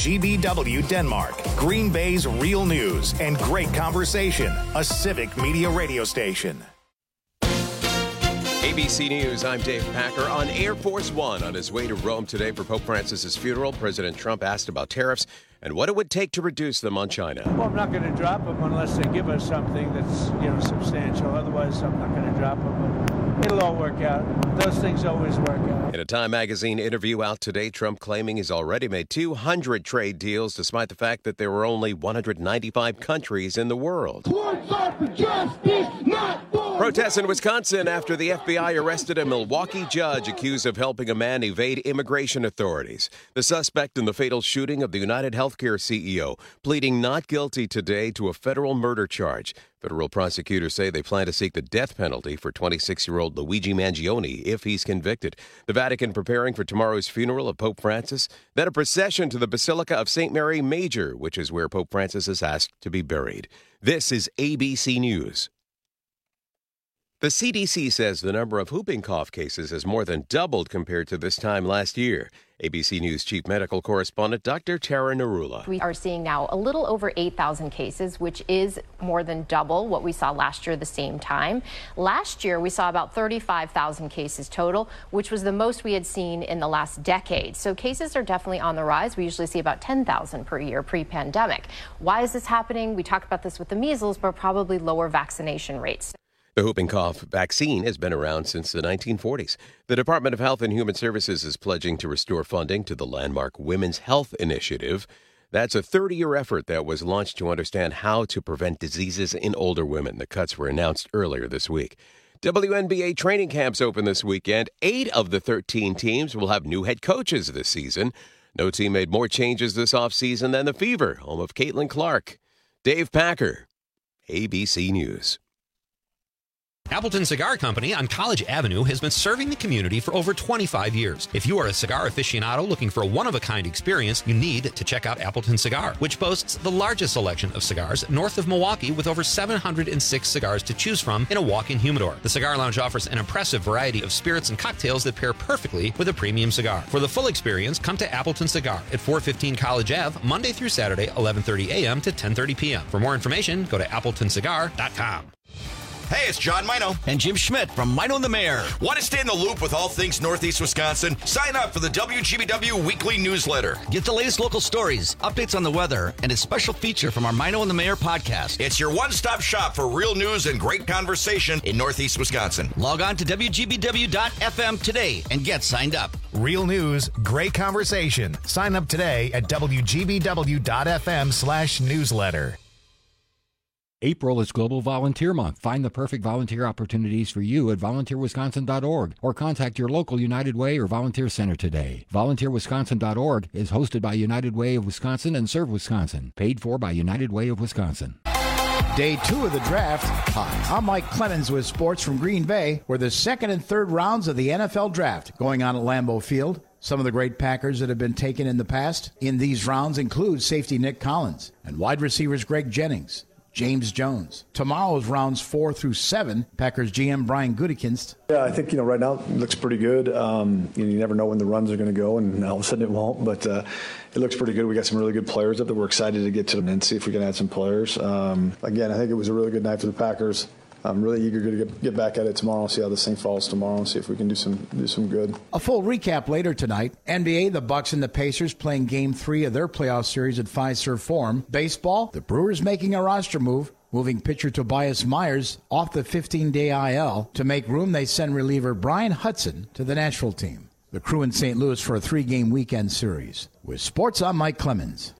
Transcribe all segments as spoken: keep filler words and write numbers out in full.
G B W Denmark, Green Bay's real news and great conversation, a civic media radio station. A B C News, I'm Dave Packer. On Air Force One on his way to Rome today for Pope Francis's funeral, President Trump asked about tariffs and what it would take to reduce them on China. Well, I'm not going to drop them unless they give us something that's, you know, substantial. Otherwise, I'm not going to drop them. But it'll all work out. Those things always work out. In a Time magazine interview out today, Trump claiming he's already made two hundred trade deals, despite the fact that there were only one hundred ninety-five countries in the world. Protests in Wisconsin after the F B I arrested a Milwaukee judge accused of helping a man evade immigration authorities. The suspect in the fatal shooting of the United Healthcare C E O pleading not guilty today to a federal murder charge. Federal prosecutors say they plan to seek the death penalty for twenty-six-year-old Luigi Mangione if he's convicted. The Vatican preparing for tomorrow's funeral of Pope Francis, then a procession to the Basilica of Saint Mary Major, which is where Pope Francis is asked to be buried. This is A B C News. The C D C says the number of whooping cough cases has more than doubled compared to this time last year. A B C News Chief Medical Correspondent Doctor Tara Narula. We are seeing now a little over eight thousand cases, which is more than double what we saw last year the same time. Last year, we saw about thirty-five thousand cases total, which was the most we had seen in the last decade. So cases are definitely on the rise. We usually see about ten thousand per year pre-pandemic. Why is this happening? We talked about this with the measles, but probably lower vaccination rates. The whooping cough vaccine has been around since the nineteen forties. The Department of Health and Human Services is pledging to restore funding to the landmark Women's Health Initiative. That's a thirty-year effort that was launched to understand how to prevent diseases in older women. The cuts were announced earlier this week. W N B A training camps open this weekend. Eight of the thirteen teams will have new head coaches this season. No team made more changes this offseason than the Fever, home of Caitlin Clark. Dave Packer, A B C News. Appleton Cigar Company on College Avenue has been serving the community for over twenty-five years. If you are a cigar aficionado looking for a one-of-a-kind experience, you need to check out Appleton Cigar, which boasts the largest selection of cigars north of Milwaukee with over seven hundred six cigars to choose from in a walk-in humidor. The Cigar Lounge offers an impressive variety of spirits and cocktails that pair perfectly with a premium cigar. For the full experience, come to Appleton Cigar at four fifteen College Avenue, Monday through Saturday, eleven thirty a.m. to ten thirty p.m. For more information, go to appleton cigar dot com. Hey, it's John Mino. And Jim Schmidt from Mino and the Mayor. Want to stay in the loop with all things Northeast Wisconsin? Sign up for the W G B W weekly newsletter. Get the latest local stories, updates on the weather, and a special feature from our Mino and the Mayor podcast. It's your one-stop shop for real news and great conversation in Northeast Wisconsin. Log on to W G B W dot F M today and get signed up. Real news, great conversation. Sign up today at W G B W dot F M slash newsletter. April is Global Volunteer Month. Find the perfect volunteer opportunities for you at volunteer wisconsin dot org or contact your local United Way or Volunteer Center today. volunteer wisconsin dot org is hosted by United Way of Wisconsin and Serve Wisconsin. Paid for by United Way of Wisconsin. Day two of the draft. Hi, I'm Mike Clemens with sports from Green Bay, where the second and third rounds of the N F L draft going on at Lambeau Field. Some of the great Packers that have been taken in the past in these rounds include safety Nick Collins and wide receivers Greg Jennings, James Jones. Tomorrow's rounds four through seven, Packers G M Brian Gutekunst. Yeah, I think, you know, right now it looks pretty good. Um, you know, you never know when the runs are going to go, and all of a sudden it won't, but uh, it looks pretty good. We got some really good players up that we're excited to get to them and see if we can add some players. Um, again, I think it was a really good night for the Packers. I'm really eager to get, get back at it tomorrow, see how this thing falls tomorrow, and see if we can do some do some good. A full recap later tonight. N B A, the Bucks and the Pacers playing Game three of their playoff series at Fiserv Forum. Baseball, the Brewers making a roster move, moving pitcher Tobias Myers off the fifteen-day I L. To make room, they send reliever Brian Hudson to the Nashville team. The Crew in Saint Louis for a three-game weekend series. With sports, I'm Mike Clemens.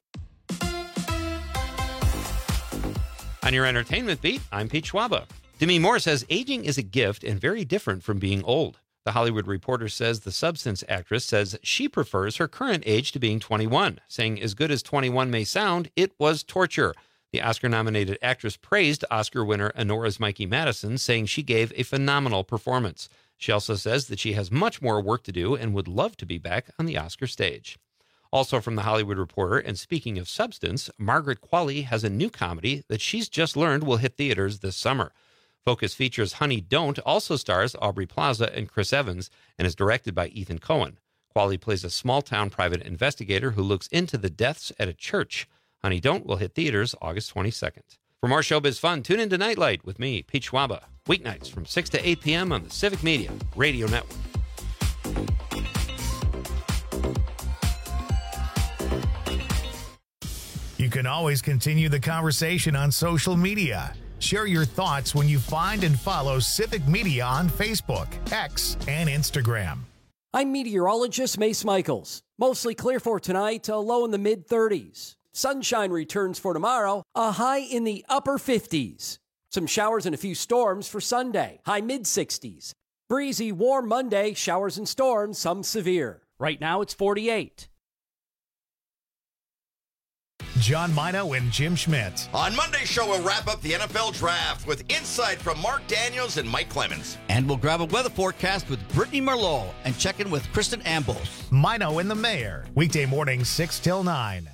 On your entertainment beat, I'm Pete Schwaba. Demi Moore says aging is a gift and very different from being old. The Hollywood Reporter says the Substance actress says she prefers her current age to being twenty-one, saying as good as twenty-one may sound, it was torture. The Oscar-nominated actress praised Oscar winner Honora's Mikey Madison, saying she gave a phenomenal performance. She also says that she has much more work to do and would love to be back on the Oscar stage. Also from the Hollywood Reporter, and speaking of Substance, Margaret Qualley has a new comedy that she's just learned will hit theaters this summer. Focus features Honey Don't also stars Aubrey Plaza and Chris Evans and is directed by Ethan Coen. Qualley plays a small-town private investigator who looks into the deaths at a church. Honey Don't will hit theaters August twenty-second. For more showbiz fun, tune in to Nightlight with me, Pete Schwaba, weeknights from six to eight p.m. on the Civic Media Radio Network. You can always continue the conversation on social media. Share your thoughts when you find and follow Civic Media on Facebook, X, and Instagram. I'm meteorologist Mace Michaels. Mostly clear for tonight, a low in the mid thirties. Sunshine returns for tomorrow, a high in the upper fifties. Some showers and a few storms for Sunday, high mid sixties. Breezy, warm Monday, showers and storms, some severe. Right now it's forty-eight. John Mino and Jim Schmidt. On Monday's show, we'll wrap up the N F L Draft with insight from Mark Daniels and Mike Clemens. And we'll grab a weather forecast with Brittany Merlot and check in with Kristen Ambos. Mino and the Mayor. Weekday morning, six till nine.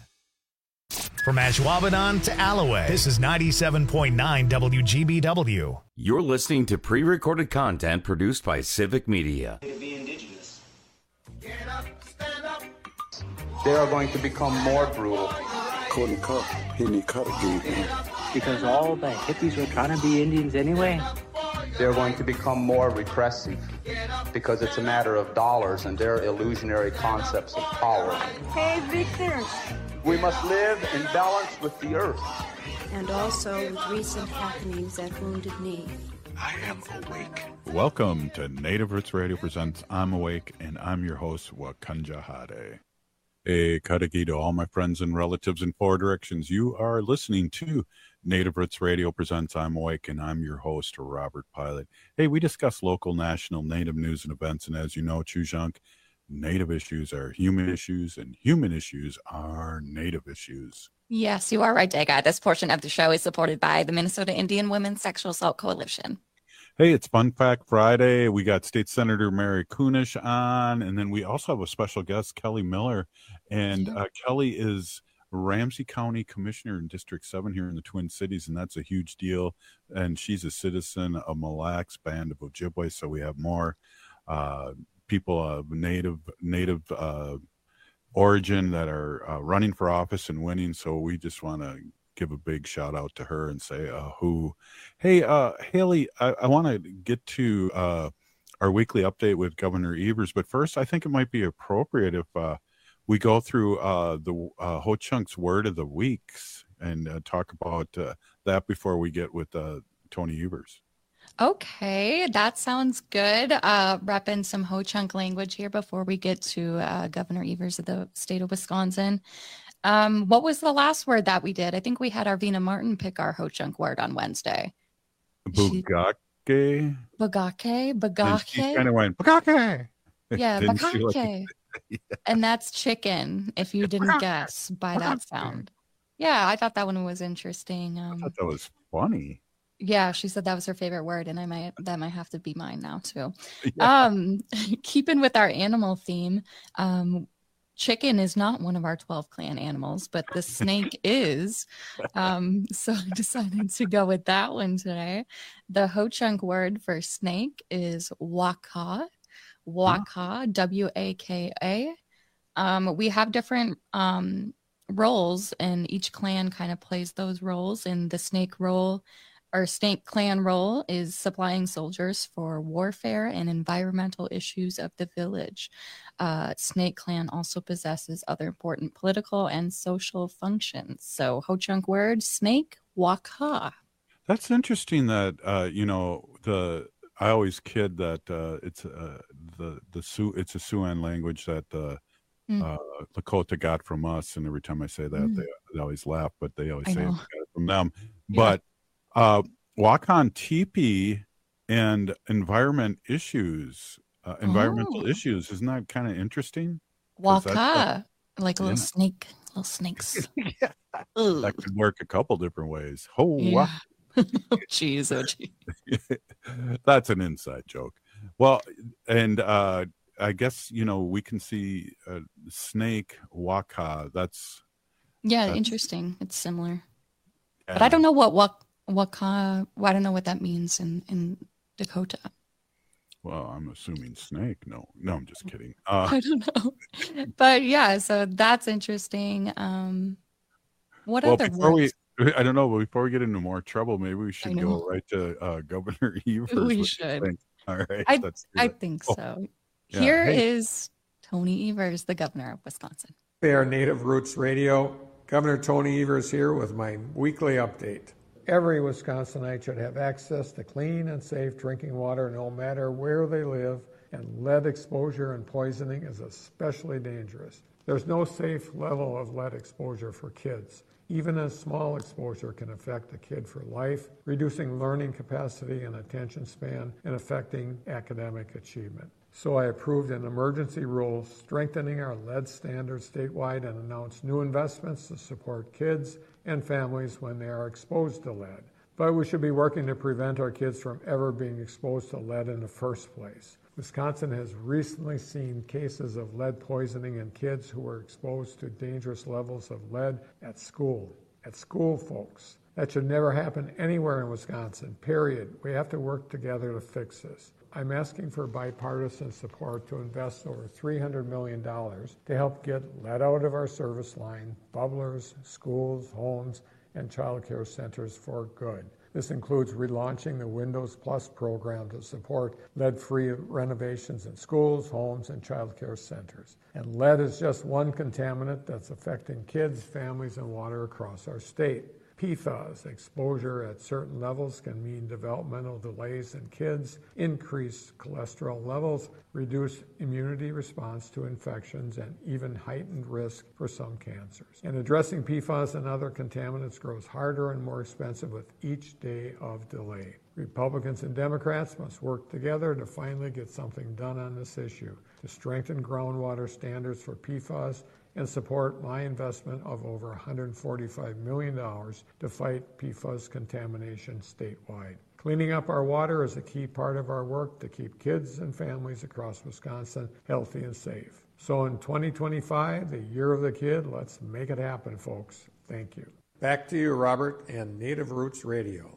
From Ashwaubenon to Alloway, this is ninety-seven point nine W G B W. You're listening to pre-recorded content produced by Civic Media. Be indigenous. Get up, stand up. They are going to become more brutal. Couldn't cut, hitting cut again. Because all the hippies were trying to be Indians anyway. They're going to become more repressive because it's a matter of dollars and their illusionary concepts of power. Hey, Victor. We must live in balance with the earth. And also with recent happenings at Wounded Knee. I am awake. Welcome to Native Roots Radio presents I'm Awake, and I'm your host, Wakanja Hade. Hey, Kadagi to all my friends and relatives in four directions. You are listening to Native Roots Radio presents I'm Awake, and I'm your host, Robert Pilot. Hey, we discuss local, national, Native news and events, and as you know, Chujunk, Native issues are human issues, and human issues are Native issues. Yes, you are right, Dega. This portion of the show is supported by the Minnesota Indian Women's Sexual Assault Coalition. Hey, it's Fun Fact Friday. We got State Senator Mary Kunesh on, and then we also have a special guest, Kelly Miller. And yeah. uh, Kelly is Ramsey County Commissioner in District seven here in the Twin Cities, and that's a huge deal. And she's a citizen of Mille Lacs Band of Ojibwe, so we have more uh, people of native native uh, origin that are uh, running for office and winning. So we just want to give a big shout out to her and say uh, who. Hey, uh, Haley, I, I want to get to uh, our weekly update with Governor Evers, but first I think it might be appropriate if uh, we go through uh, the uh, Ho-Chunk's Word of the Weeks and uh, talk about uh, that before we get with uh, Tony Evers. Okay, that sounds good. Uh, repping some Ho-Chunk language here before we get to uh, Governor Evers of the state of Wisconsin. Um, what was the last word that we did? I think we had Arvina Martin pick our Ho-Chunk word on Wednesday. Bugake. Bugake. Bugake. She kind of went, Bugake. Yeah, Bugake. Like, yeah. And that's chicken, if you didn't Bugake. guess by Bugake. that sound. Yeah, I thought that one was interesting. Um, I thought that was funny. Yeah, she said that was her favorite word, and I might that might have to be mine now too. Yeah. Um, keeping with our animal theme, um, chicken is not one of our twelve clan animals, but the snake is. Um, so I decided to go with that one today. The Ho-Chunk word for snake is waka, waka, W A K A. Um, we have different um, roles, and each clan kind of plays those roles. In the snake role, our snake clan role is supplying soldiers for warfare and environmental issues of the village. Uh, snake clan also possesses other important political and social functions. So Ho-Chunk word, snake, waka. That's interesting that, uh, you know, the I always kid that uh, it's uh, the the Sioux, it's a Siouan language that uh, mm. uh, Lakota got from us. And every time I say that, mm. they, they always laugh, but they always I say it got it from them. Yeah. But Uh, Wakan Teepee and environment issues, uh, environmental oh. issues. Isn't that kind of interesting? Waka, like a little yeah. snake, little snakes. yeah. That could work a couple different ways. Oh, yeah. Jeez, oh, geez. That's an inside joke. Well, and uh, I guess, you know, we can see uh, snake, waka. That's yeah, that's, interesting. It's similar, but I don't know what wak. Waka, well, I don't know what that means in, in Dakota. Well, I'm assuming snake. No, no, I'm just kidding. Uh, I don't know. But yeah, so that's interesting. Um, what well, other before words? we, I don't know, but before we get into more trouble, maybe we I should know. go right to uh, Governor Evers. We What do you should. think? All right, I, let's do I it. think Oh, so. yeah. Here is Hey. Tony Evers, the governor of Wisconsin. They are Native Roots Radio. Governor Tony Evers here with my weekly update. Every Wisconsinite should have access to clean and safe drinking water no matter where they live, and lead exposure and poisoning is especially dangerous. There's no safe level of lead exposure for kids. Even a small exposure can affect a kid for life, reducing learning capacity and attention span and affecting academic achievement. So I approved an emergency rule strengthening our lead standards statewide and announced new investments to support kids and families when they are exposed to lead. But we should be working to prevent our kids from ever being exposed to lead in the first place. Wisconsin has recently seen cases of lead poisoning in kids who were exposed to dangerous levels of lead at school. At school, folks. That should never happen anywhere in Wisconsin, period. We have to work together to fix this. I'm asking for bipartisan support to invest over three hundred million dollars to help get lead out of our service line, bubblers, schools, homes, and child care centers for good. This includes relaunching the Windows Plus program to support lead-free renovations in schools, homes, and child care centers. And lead is just one contaminant that's affecting kids, families, and water across our state. P FAS exposure at certain levels can mean developmental delays in kids, increased cholesterol levels, reduced immunity response to infections, and even heightened risk for some cancers. And addressing P FAS and other contaminants grows harder and more expensive with each day of delay. Republicans and Democrats must work together to finally get something done on this issue, to strengthen groundwater standards for P FAS and support my investment of over one hundred forty-five million dollars to fight P FAS contamination statewide. Cleaning up our water is a key part of our work to keep kids and families across Wisconsin healthy and safe. So in twenty twenty-five, the year of the kid, let's make it happen, folks. Thank you. Back to you, Robert, and Native Roots Radio.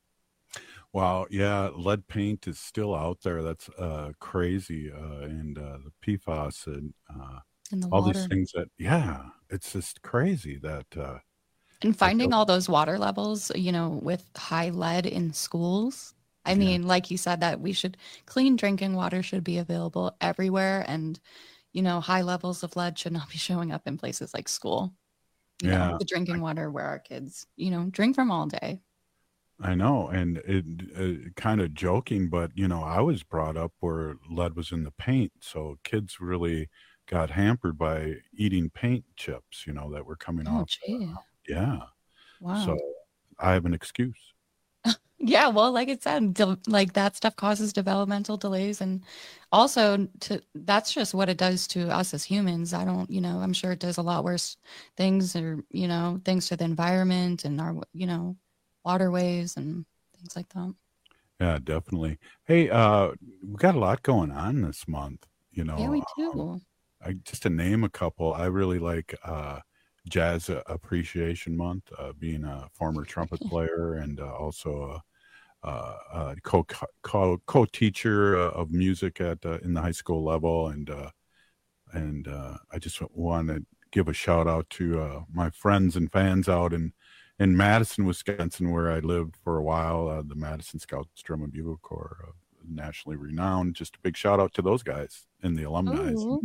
Wow, yeah, lead paint is still out there. That's uh, crazy, uh, and uh, the P FAS and uh, In the all water. these things that, yeah, it's just crazy that. Uh, And finding all those water levels, you know, with high lead in schools. I Yeah. mean, like you said, that we should clean drinking water should be available everywhere. And, you know, high levels of lead should not be showing up in places like school. You Yeah. know, the drinking water where our kids, you know, drink from all day. I know, and it, it kind of joking, but you know, I was brought up where lead was in the paint, so kids really got hampered by eating paint chips, you know, that were coming Oh, off. gee. Yeah, Wow. so I have an excuse. Yeah, well, like it said, de- like that stuff causes developmental delays, and also to that's just what it does to us as humans. I don't, you know, I'm sure it does a lot worse things, or you know, things to the environment and our, you know, waterways and things like that. Yeah, definitely. Hey, uh, we got a lot going on this month. You know, Yeah, we um, do. I just to name a couple. I really like uh, Jazz Appreciation Month, uh, being a former trumpet player and uh, also a, a, a co co co teacher of music at uh, in the high school level, and uh, and uh, I just want to give a shout out to uh, my friends and fans out in in Madison, Wisconsin, where I lived for a while. Uh, the Madison Scouts Drum and Bugle Corps, uh, nationally renowned. Just a big shout out to those guys and the alumni. Ooh.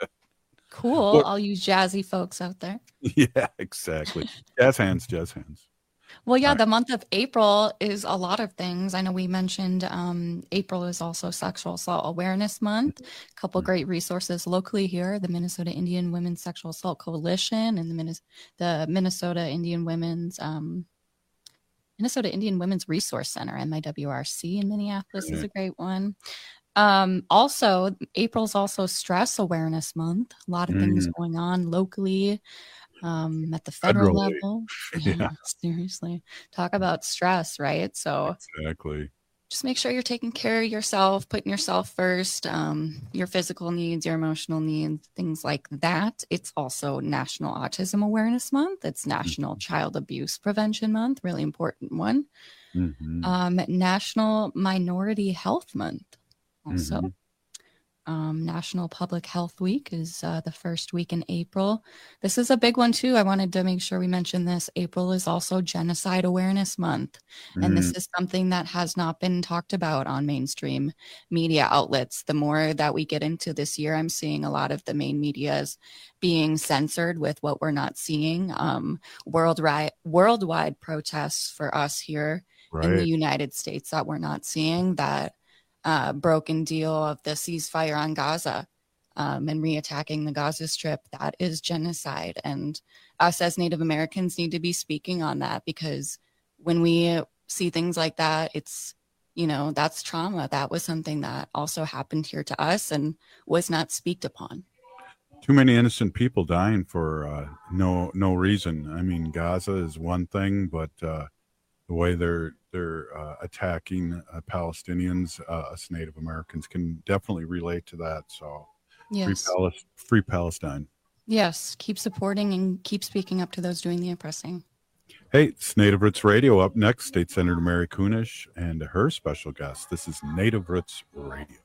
Cool. Well- All you jazzy folks out there. Yeah, exactly. Jazz hands, jazz hands. Well, yeah, All right. the month of April is a lot of things. I know we mentioned um, April is also Sexual Assault Awareness Month. A couple great resources locally here: the Minnesota Indian Women's Sexual Assault Coalition and the, Minnes- the Minnesota Indian Women's um, Minnesota Indian Women's Resource Center, M I W R C in Minneapolis is a great one. Um, also, April's also Stress Awareness Month. A lot of things Mm. going on locally. Um, at the federal Federally. level. Yeah. Yeah, seriously. Talk about stress, right? So Exactly. just make sure you're taking care of yourself, putting yourself first, um, your physical needs, your emotional needs, things like that. It's also National Autism Awareness Month. It's National Child Abuse Prevention Month, really important one. Mhm. Um, National Minority Health Month. also. Mm-hmm. Um, National Public Health Week is uh, the first week in April. This is a big one too. I wanted to make sure we mention this. April is also Genocide Awareness Month. Mm. And this is something that has not been talked about on mainstream media outlets. The more that we get into this year, I'm seeing a lot of the main medias being censored with what we're not seeing. Um, worldwide, worldwide protests for us here right. in the United States that we're not seeing, that Uh, broken deal of the ceasefire on Gaza um, and reattacking the Gaza Strip. That is genocide. And us as Native Americans need to be speaking on that, because when we see things like that, it's, you know, that's trauma. That was something that also happened here to us and was not speaked upon. Too many innocent people dying for uh, no no reason. I mean, Gaza is one thing, but uh, the way they're they're uh, attacking uh, Palestinians, uh, us Native Americans can definitely relate to that. So, yes. free, Palis- free Palestine. Yes, keep supporting and keep speaking up to those doing the oppressing. Hey, it's Native Roots Radio. Up next, State Senator Mary Kunesh and her special guest. This is Native Roots Radio.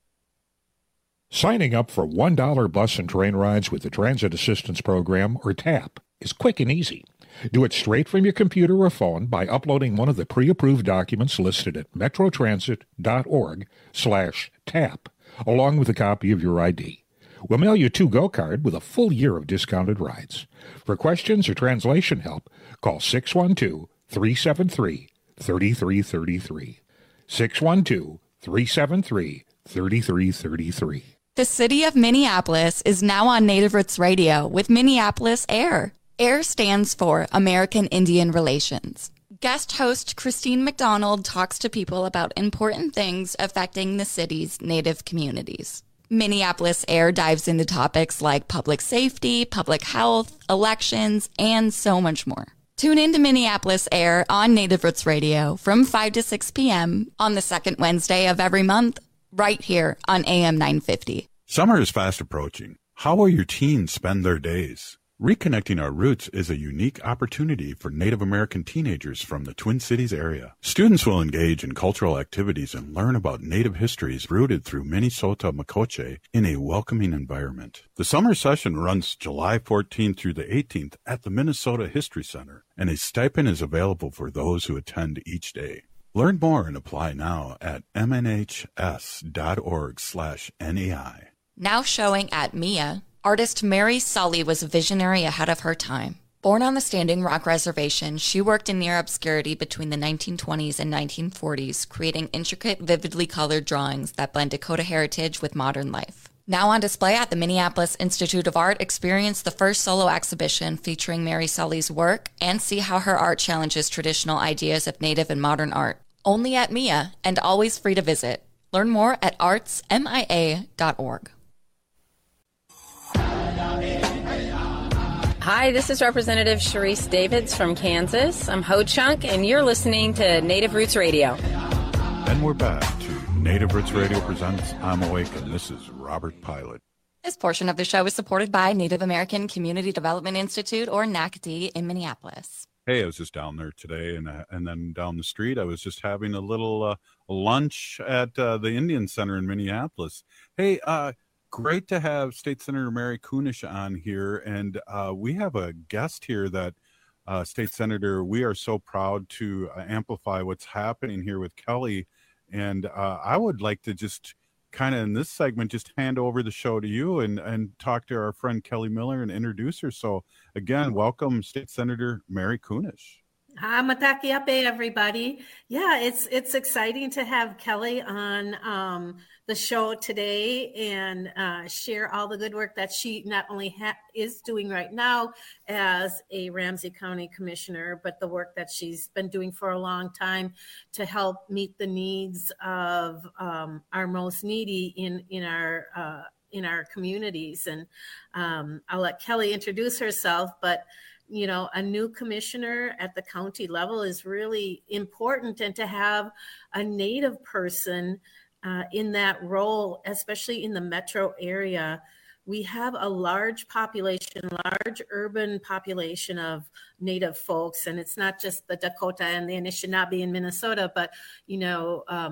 Signing up for one dollar bus and train rides with the Transit Assistance Program, or TAP, is quick and easy. Do it straight from your computer or phone by uploading one of the pre-approved documents listed at metrotransit.org slash tap, along with a copy of your I D. We'll mail you a to-go card with a full year of discounted rides. For questions or translation help, call six one two, three seven three, three three three three. six one two, three seven three, three three three three. The city of Minneapolis is now on Native Roots Radio with Minneapolis Air. AIR stands for American Indian Relations. Guest host Christine McDonald talks to people about important things affecting the city's Native communities. Minneapolis Air dives into topics like public safety, public health, elections, and so much more. Tune in to Minneapolis Air on Native Roots Radio from five to six p.m. on the second Wednesday of every month, right here on A M nine fifty. Summer is fast approaching. How will your teens spend their days? Reconnecting Our Roots is a unique opportunity for Native American teenagers from the Twin Cities area. Students will engage in cultural activities and learn about Native histories rooted through Minnesota Makoche in a welcoming environment. The summer session runs July fourteenth through the eighteenth at the Minnesota History Center, and a stipend is available for those who attend each day. Learn more and apply now at m n h s dot org slash N A I. Now showing at M I A, artist Mary Sully was a visionary ahead of her time. Born on the Standing Rock Reservation, she worked in near obscurity between the nineteen twenties and nineteen forties, creating intricate, vividly colored drawings that blend Dakota heritage with modern life. Now on display at the Minneapolis Institute of Art, experience the first solo exhibition featuring Mary Sully's work and see how her art challenges traditional ideas of Native and modern art. Only at M I A and always free to visit. Learn more at arts m i a dot org. Hi, this is Representative Sharice Davids from Kansas. I'm Ho Chunk, and you're listening to Native Roots Radio. And we're back to Native Roots Radio presents I'm Awake, and this is Robert Pilot. This portion of the show is supported by Native American Community Development Institute, or N A C D, in Minneapolis. Hey, I was just down there today, and uh, and then down the street, I was just having a little uh, lunch at uh, the Indian Center in Minneapolis. Hey, uh, great to have State Senator Mary Kunesh on here, and uh, we have a guest here that, uh, State Senator, we are so proud to uh, amplify what's happening here with Kelly, and uh, I would like to just kind of in this segment just hand over the show to you and, and talk to our friend Kelly Miller and introduce her. So again, welcome State Senator Mary Kunesh. Hi, Matakiape, everybody. Yeah, it's it's exciting to have Kelly on um, the show today and uh, share all the good work that she not only ha- is doing right now as a Ramsey County Commissioner, but the work that she's been doing for a long time to help meet the needs of um, our most needy in in our uh, in our communities. And um, I'll let Kelly introduce herself, but you know, a new commissioner at the county level is really important, and to have a Native person uh, in that role, especially in the metro area. We have a large population, large urban population of Native folks, and it's not just the Dakota and the Anishinaabe in Minnesota, but, you know, um,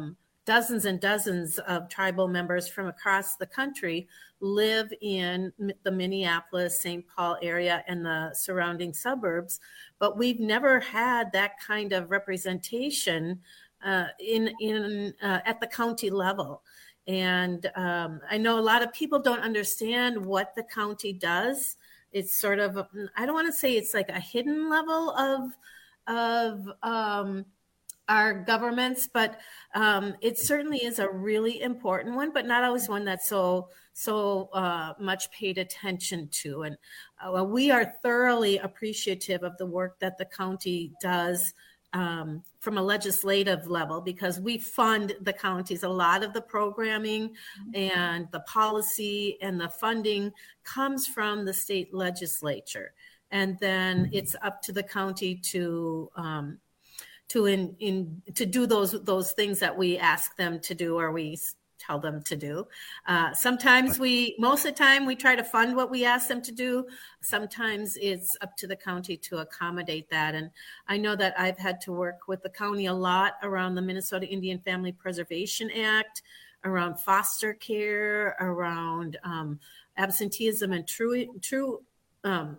dozens and dozens of tribal members from across the country live in the Minneapolis, Saint Paul area and the surrounding suburbs, but we've never had that kind of representation uh, in in uh, at the county level. And um, I know a lot of people don't understand what the county does. It's sort of, I don't want to say it's like a hidden level of of um, our governments, but um, it certainly is a really important one, but not always one that's so so uh, much paid attention to. And uh, we are thoroughly appreciative of the work that the county does um, from a legislative level, because we fund the counties. A lot of the programming and the policy and the funding comes from the state legislature. And then it's up to the county to um, to in, in to do those those things that we ask them to do, or we tell them to do. Uh, sometimes we, most of the time, we try to fund what we ask them to do. Sometimes it's up to the county to accommodate that. And I know that I've had to work with the county a lot around the Minnesota Indian Family Preservation Act, around foster care, around um, absenteeism and true true. Um,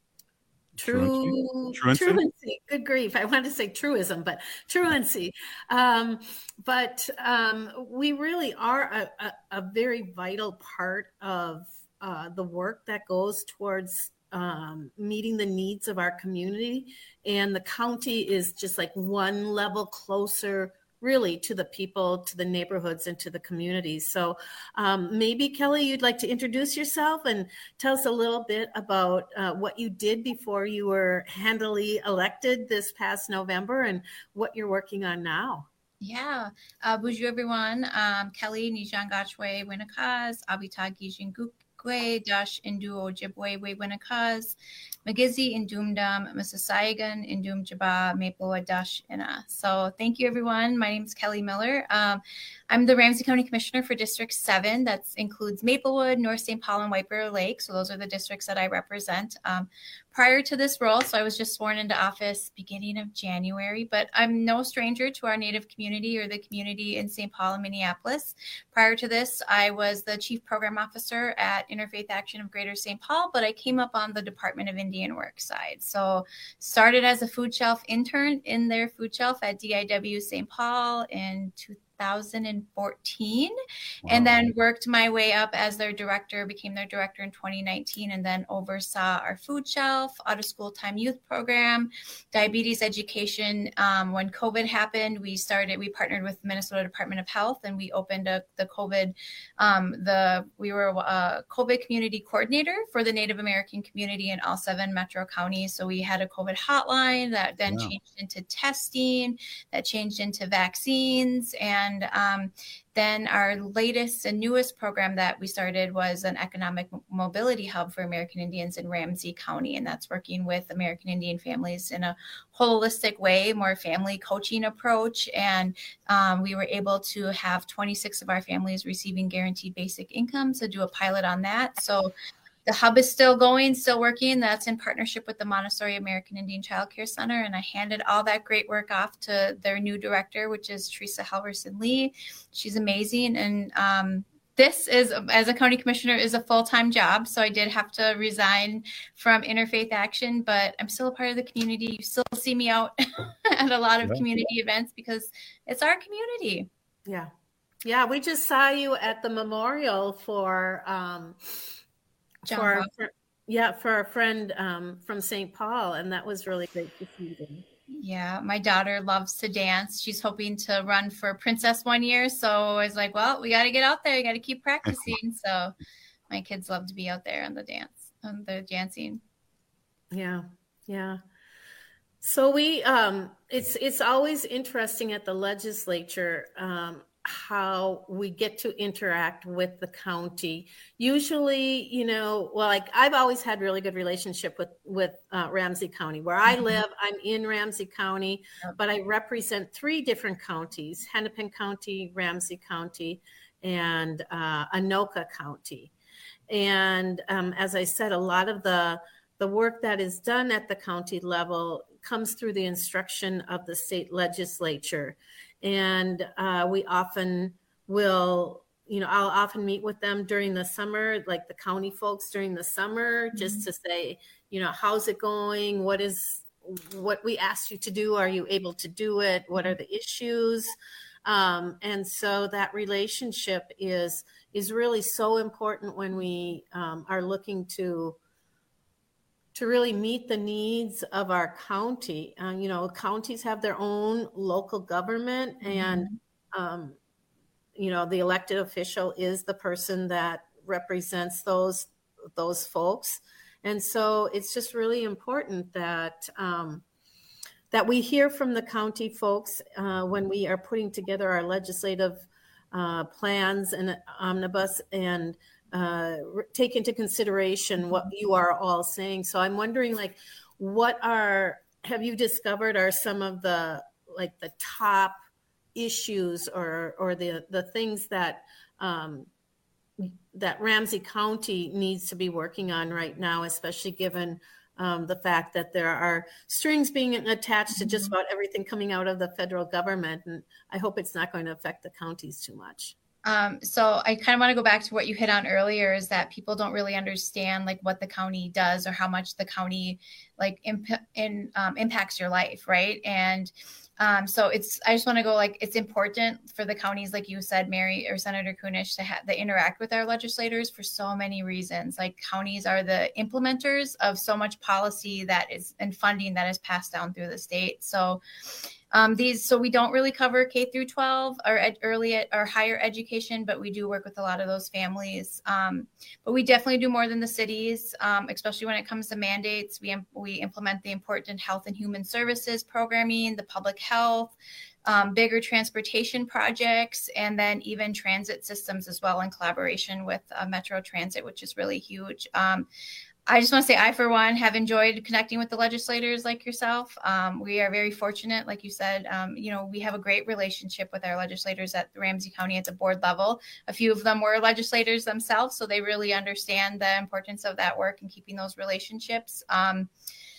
True, truancy. truancy. Good grief. I wanted to say truism, but truancy. Um, but um, we really are a, a, a very vital part of uh, the work that goes towards um, meeting the needs of our community. And the county is just like one level closer, really, to the people, to the neighborhoods, and to the communities. So um, maybe, Kelly, you'd like to introduce yourself and tell us a little bit about uh, what you did before you were handily elected this past November and what you're working on now. Yeah. Uh, bonjour, everyone. Um, Kelly Nijan Gachwe Winnekaz, Abita Gijin Gukwe, Dash Indu Ojibwe Winnekaz, Magizi Indumdum, Mississaigan Indum Jaba Maple Dash Ina. So thank you, everyone. My name is Kelly Miller. Um, I'm the Ramsey County Commissioner for District seven. That includes Maplewood, North Saint Paul, and White Bear Lake. So those are the districts that I represent. Um, prior to this role, so I was just sworn into office beginning of January, but I'm no stranger to our Native community or the community in Saint Paul and Minneapolis. Prior to this, I was the Chief Program Officer at Interfaith Action of Greater Saint Paul, but I came up on the Department of Indian Work side. So started as a food shelf intern in their food shelf at D I W Saint Paul in two thousand fourteen, wow. And then worked my way up as their director, became their director in twenty nineteen, and then oversaw our food shelf, out of school time youth program, diabetes education. Um, when COVID happened, we started, we partnered with the Minnesota Department of Health, and we opened up the COVID, um, the, we were a COVID community coordinator for the Native American community in all seven metro counties. So we had a COVID hotline that then wow. changed into testing, that changed into vaccines, and And um, then our latest and newest program that we started was an economic mobility hub for American Indians in Ramsey County. And that's working with American Indian families in a holistic way, more family coaching approach. And um, we were able to have twenty-six of our families receiving guaranteed basic income. So do a pilot on that. So the hub is still going, still working. That's in partnership with the Montessori American Indian Child Care Center. And I handed all that great work off to their new director, which is Teresa Halverson Lee. She's amazing. And um, this is, as a county commissioner, is a full-time job. So I did have to resign from Interfaith Action, but I'm still a part of the community. You still see me out at a lot of yeah. community events because it's our community. Yeah. Yeah. We just saw you at the memorial for, um, For, for yeah, for our friend um, from Saint Paul, and that was really great to see them. Yeah, my daughter loves to dance. She's hoping to run for princess one year, so I was like, "Well, we got to get out there. You got to keep practicing." So, my kids love to be out there on the dance, on the dancing. Yeah, yeah. So we, um, it's it's always interesting at the legislature. Um, how we get to interact with the county. Usually, you know, well, like I've always had really good relationship with, with uh, Ramsey County. Where I live, I'm in Ramsey County, but I represent three different counties: Hennepin County, Ramsey County, and uh, Anoka County. And um, as I said, a lot of the the work that is done at the county level comes through the instruction of the state legislature. And uh, we often will, you know, I'll often meet with them during the summer, like the county folks during the summer, mm-hmm. just to say, you know, how's it going? What is, what we asked you to do? Are you able to do it? What are the issues? Um, and so that relationship is, is really so important when we um, are looking to, to really meet the needs of our county. Uh, you know, counties have their own local government, mm-hmm. and, um, you know, the elected official is the person that represents those, those folks. And so it's just really important that, um, that we hear from the county folks uh, when we are putting together our legislative uh, plans and omnibus, and uh, take into consideration what you are all saying. So I'm wondering, like, what are, have you discovered are some of the, like, the top issues or, or the, the things that, um, that Ramsey County needs to be working on right now, especially given um, the fact that there are strings being attached to just about everything coming out of the federal government. And I hope it's not going to affect the counties too much. Um, so I kind of want to go back to what you hit on earlier, is that people don't really understand like what the county does or how much the county like imp- in, um, impacts your life. Right. And Um, so it's, I just want to go like, it's important for the counties, like you said, Mary or Senator Kunish, to have, they interact with our legislators for so many reasons. Like counties are the implementers of so much policy that is, and funding that is passed down through the state. So um, these, so we don't really cover K through twelve or ed, early ed, or higher education, but we do work with a lot of those families. Um, but we definitely do more than the cities, um, especially when it comes to mandates. We, we implement the important health and human services programming, the public health, um, bigger transportation projects, and then even transit systems as well in collaboration with uh, Metro Transit, which is really huge. Um, I just want to say I, for one, have enjoyed connecting with the legislators like yourself. Um, we are very fortunate, like you said, um, you know, we have a great relationship with our legislators at Ramsey County at the board level. A few of them were legislators themselves, so they really understand the importance of that work and keeping those relationships. Um,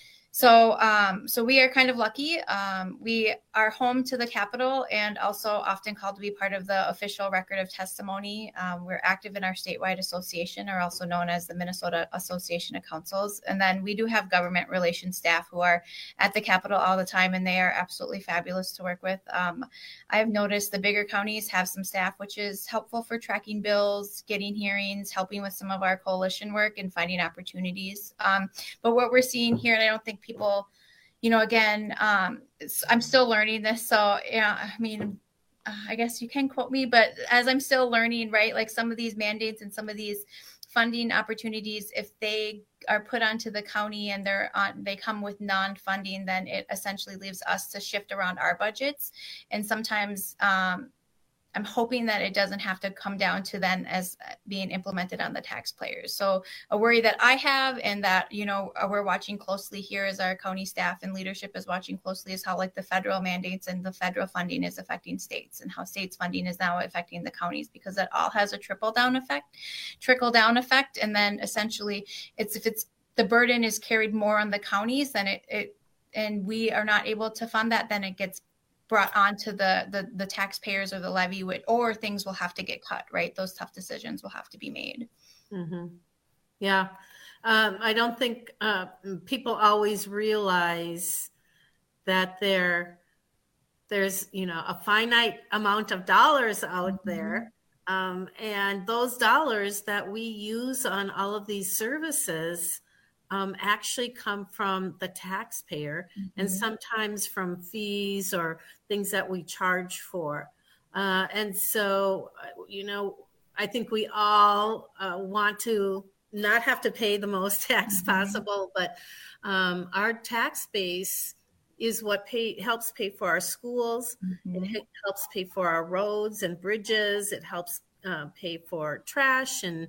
So, um, so we are kind of lucky. Um, we are home to the Capitol and also often called to be part of the official record of testimony. Um, we're active in our statewide association, or also known as the Minnesota Association of Councils. And then we do have government relations staff who are at the Capitol all the time, and they are absolutely fabulous to work with. Um, I've noticed the bigger counties have some staff, which is helpful for tracking bills, getting hearings, helping with some of our coalition work and finding opportunities. Um, but what we're seeing here, and I don't think people, you know, again, um, I'm still learning this. So, yeah, I mean, uh, I guess you can quote me, but as I'm still learning, right, like some of these mandates and some of these funding opportunities, if they are put onto the county and they're on, they come with non-funding, then it essentially leaves us to shift around our budgets. And sometimes, um, I'm hoping that it doesn't have to come down to then as being implemented on the taxpayers. So a worry that I have, and that, you know, we're watching closely here as our county staff and leadership is watching closely, is how like the federal mandates and the federal funding is affecting states, and how states funding is now affecting the counties, because that all has a trickle down effect, trickle down effect. And then essentially it's, if it's, the burden is carried more on the counties, then it, it, and we are not able to fund that, then it gets brought onto the, the the taxpayers or the levy, or things will have to get cut, right? Those tough decisions will have to be made. Mm-hmm. Yeah. Um, I don't think uh, people always realize that there, there's, you know, a finite amount of dollars out mm-hmm. there. Um, and those dollars that we use on all of these services Um, actually come from the taxpayer, mm-hmm. and sometimes from fees or things that we charge for. Uh, and so, you know, I think we all uh, want to not have to pay the most tax mm-hmm. possible, but um, our tax base is what pay, helps pay for our schools. Mm-hmm. It helps pay for our roads and bridges. It helps Uh, pay for trash and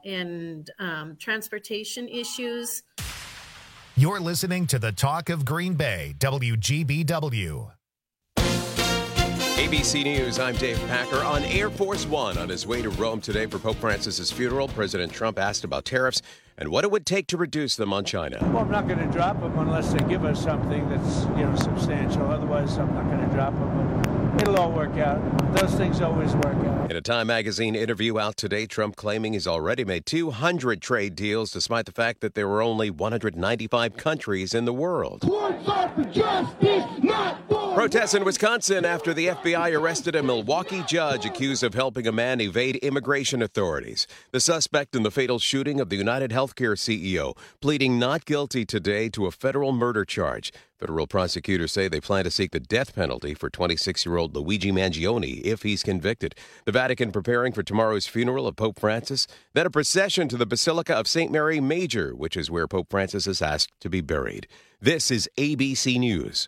and um, transportation issues. You're listening to the Talk of Green Bay, W G B W. A B C News, I'm Dave Packer. On Air Force One on his way to Rome today for Pope Francis's funeral, President Trump asked about tariffs and what it would take to reduce them on China. Well, I'm not going to drop them unless they give us something that's, you know, substantial. Otherwise, I'm not going to drop them. But it'll all work out. Those things always work out. In a Time magazine interview out today, Trump claiming he's already made two hundred trade deals, despite the fact that there were only one hundred ninety-five countries in the world. Protests in Wisconsin after the F B I arrested a Milwaukee judge accused of helping a man evade immigration authorities. The suspect in the fatal shooting of the United Healthcare C E O pleading not guilty today to a federal murder charge. Federal prosecutors say they plan to seek the death penalty for twenty-six-year-old Luigi Mangione if he's convicted. The Vatican preparing for tomorrow's funeral of Pope Francis, then a procession to the Basilica of Saint Mary Major, which is where Pope Francis is asked to be buried. This is A B C News.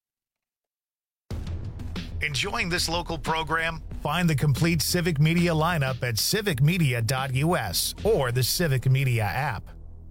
Enjoying this local program? Find the complete Civic Media lineup at civic media dot u s or the Civic Media app.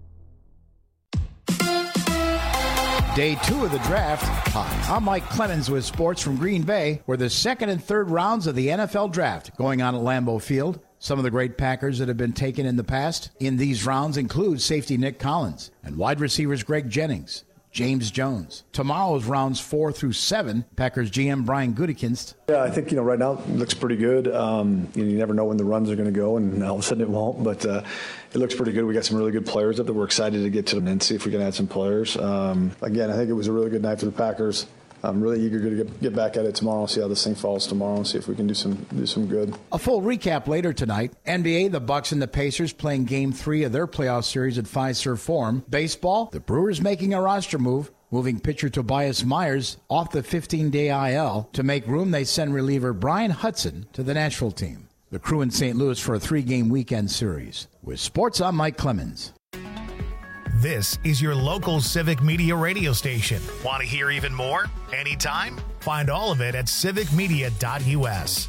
Day two of the draft. Hi, I'm Mike Clemens with sports from Green Bay, where the second and third rounds of the N F L draft going on at Lambeau Field. Some of the great Packers that have been taken in the past in these rounds include safety Nick Collins and wide receivers Greg Jennings, James Jones. Tomorrow's rounds four through seven, Packers G M Brian Gutekunst. Yeah, I think, you know, right now it looks pretty good. Um, you, know, you never know when the runs are going to go, and all of a sudden it won't, but uh, it looks pretty good. We got some really good players up there. We're excited to get to them and see if we can add some players. Um, again, I think it was a really good night for the Packers. I'm really eager to get, get back at it tomorrow, see how this thing falls tomorrow, and see if we can do some do some good. A full recap later tonight. N B A, the Bucks and the Pacers playing Game three of their playoff series at Fiserv Forum. Baseball, the Brewers making a roster move, moving pitcher Tobias Myers off the fifteen-day I L. To make room, they send reliever Brian Hudson to the Nashville team. The Crew in Saint Louis for a three-game weekend series. With sports, I'm Mike Clemens. This is your local Civic Media radio station. Want to hear even more? Anytime? Find all of it at civic media dot u s.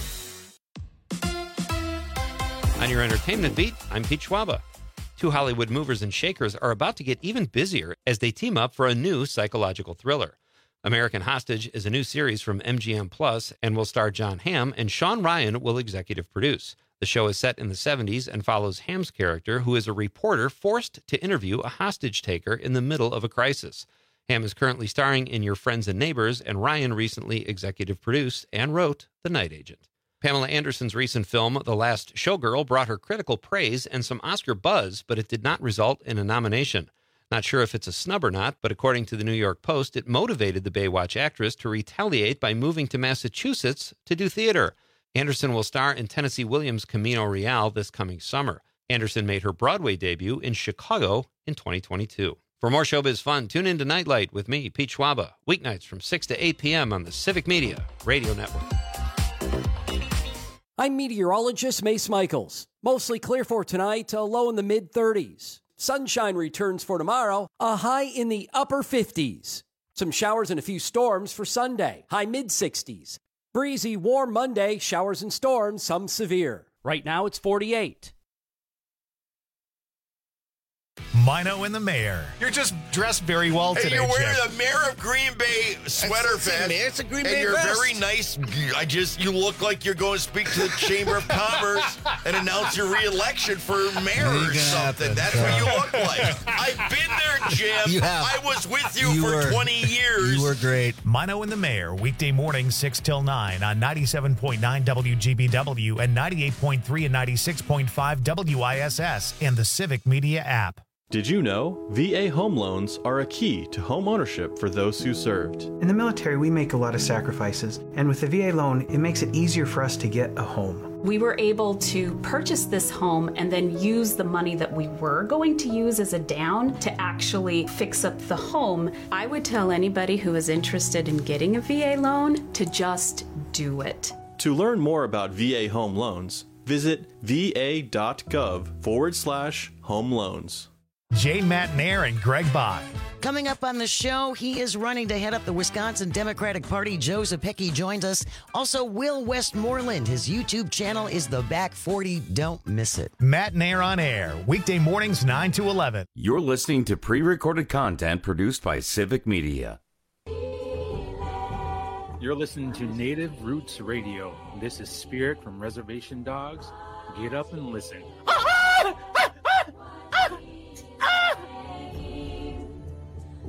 On your entertainment beat, I'm Pete Schwaba. Two Hollywood movers and shakers are about to get even busier as they team up for a new psychological thriller. American Hostage is a new series from M G M Plus and will star Jon Hamm, and Sean Ryan will executive produce. The show is set in the seventies and follows Hamm's character, who is a reporter forced to interview a hostage taker in the middle of a crisis. Hamm is currently starring in Your Friends and Neighbors, and Ryan recently executive produced and wrote The Night Agent. Pamela Anderson's recent film, The Last Showgirl, brought her critical praise and some Oscar buzz, but it did not result in a nomination. Not sure if it's a snub or not, but according to the New York Post, it motivated the Baywatch actress to retaliate by moving to Massachusetts to do theater. Anderson will star in Tennessee Williams' Camino Real this coming summer. Anderson made her Broadway debut in Chicago in twenty twenty-two. For more showbiz fun, tune in to Nightlight with me, Pete Schwaba, weeknights from six to eight p.m. on the Civic Media Radio Network. I'm meteorologist Mace Michaels. Mostly clear for tonight, a low in the mid thirties. Sunshine returns for tomorrow, a high in the upper fifties. Some showers and a few storms for Sunday, high mid sixties. Breezy, warm Monday, showers and storms, some severe. Right now it's forty-eight. Mino and the Mayor. You're just dressed very well today, Hey, you're wearing Jeff. the Mayor of Green Bay sweater It's a- vest. it's a Green and Bay you're vest. very nice. I just, you look like you're going to speak to the Chamber of Commerce and announce your re-election for mayor Ain't or gonna something. happen. That's what you look like. I've been there, Jim. You have. I was with you, You for were- twenty years. You were great. Mino and the Mayor, weekday mornings six till nine on ninety-seven point nine W G B W and ninety-eight point three and ninety-six point five W I S S and the Civic Media app. Did you know V A home loans are a key to home ownership for those who served? In the military, we make a lot of sacrifices, and with the V A loan, it makes it easier for us to get a home. We were able to purchase this home and then use the money that we were going to use as a down to actually fix up the home. I would tell anybody who is interested in getting a V A loan to just do it. To learn more about V A home loans, visit va.gov forward slash home loans. Jane Matnair and Greg Bach. Coming up on the show, he is running to head up the Wisconsin Democratic Party. Joe Zepecki joins us. Also, Will Westmoreland. His YouTube channel is The Back forty. Don't miss it. Matnair on air, weekday mornings nine to eleven. You're listening to pre-recorded content produced by Civic Media. You're listening to Native Roots Radio. This is Spirit from Reservation Dogs. Get up and listen.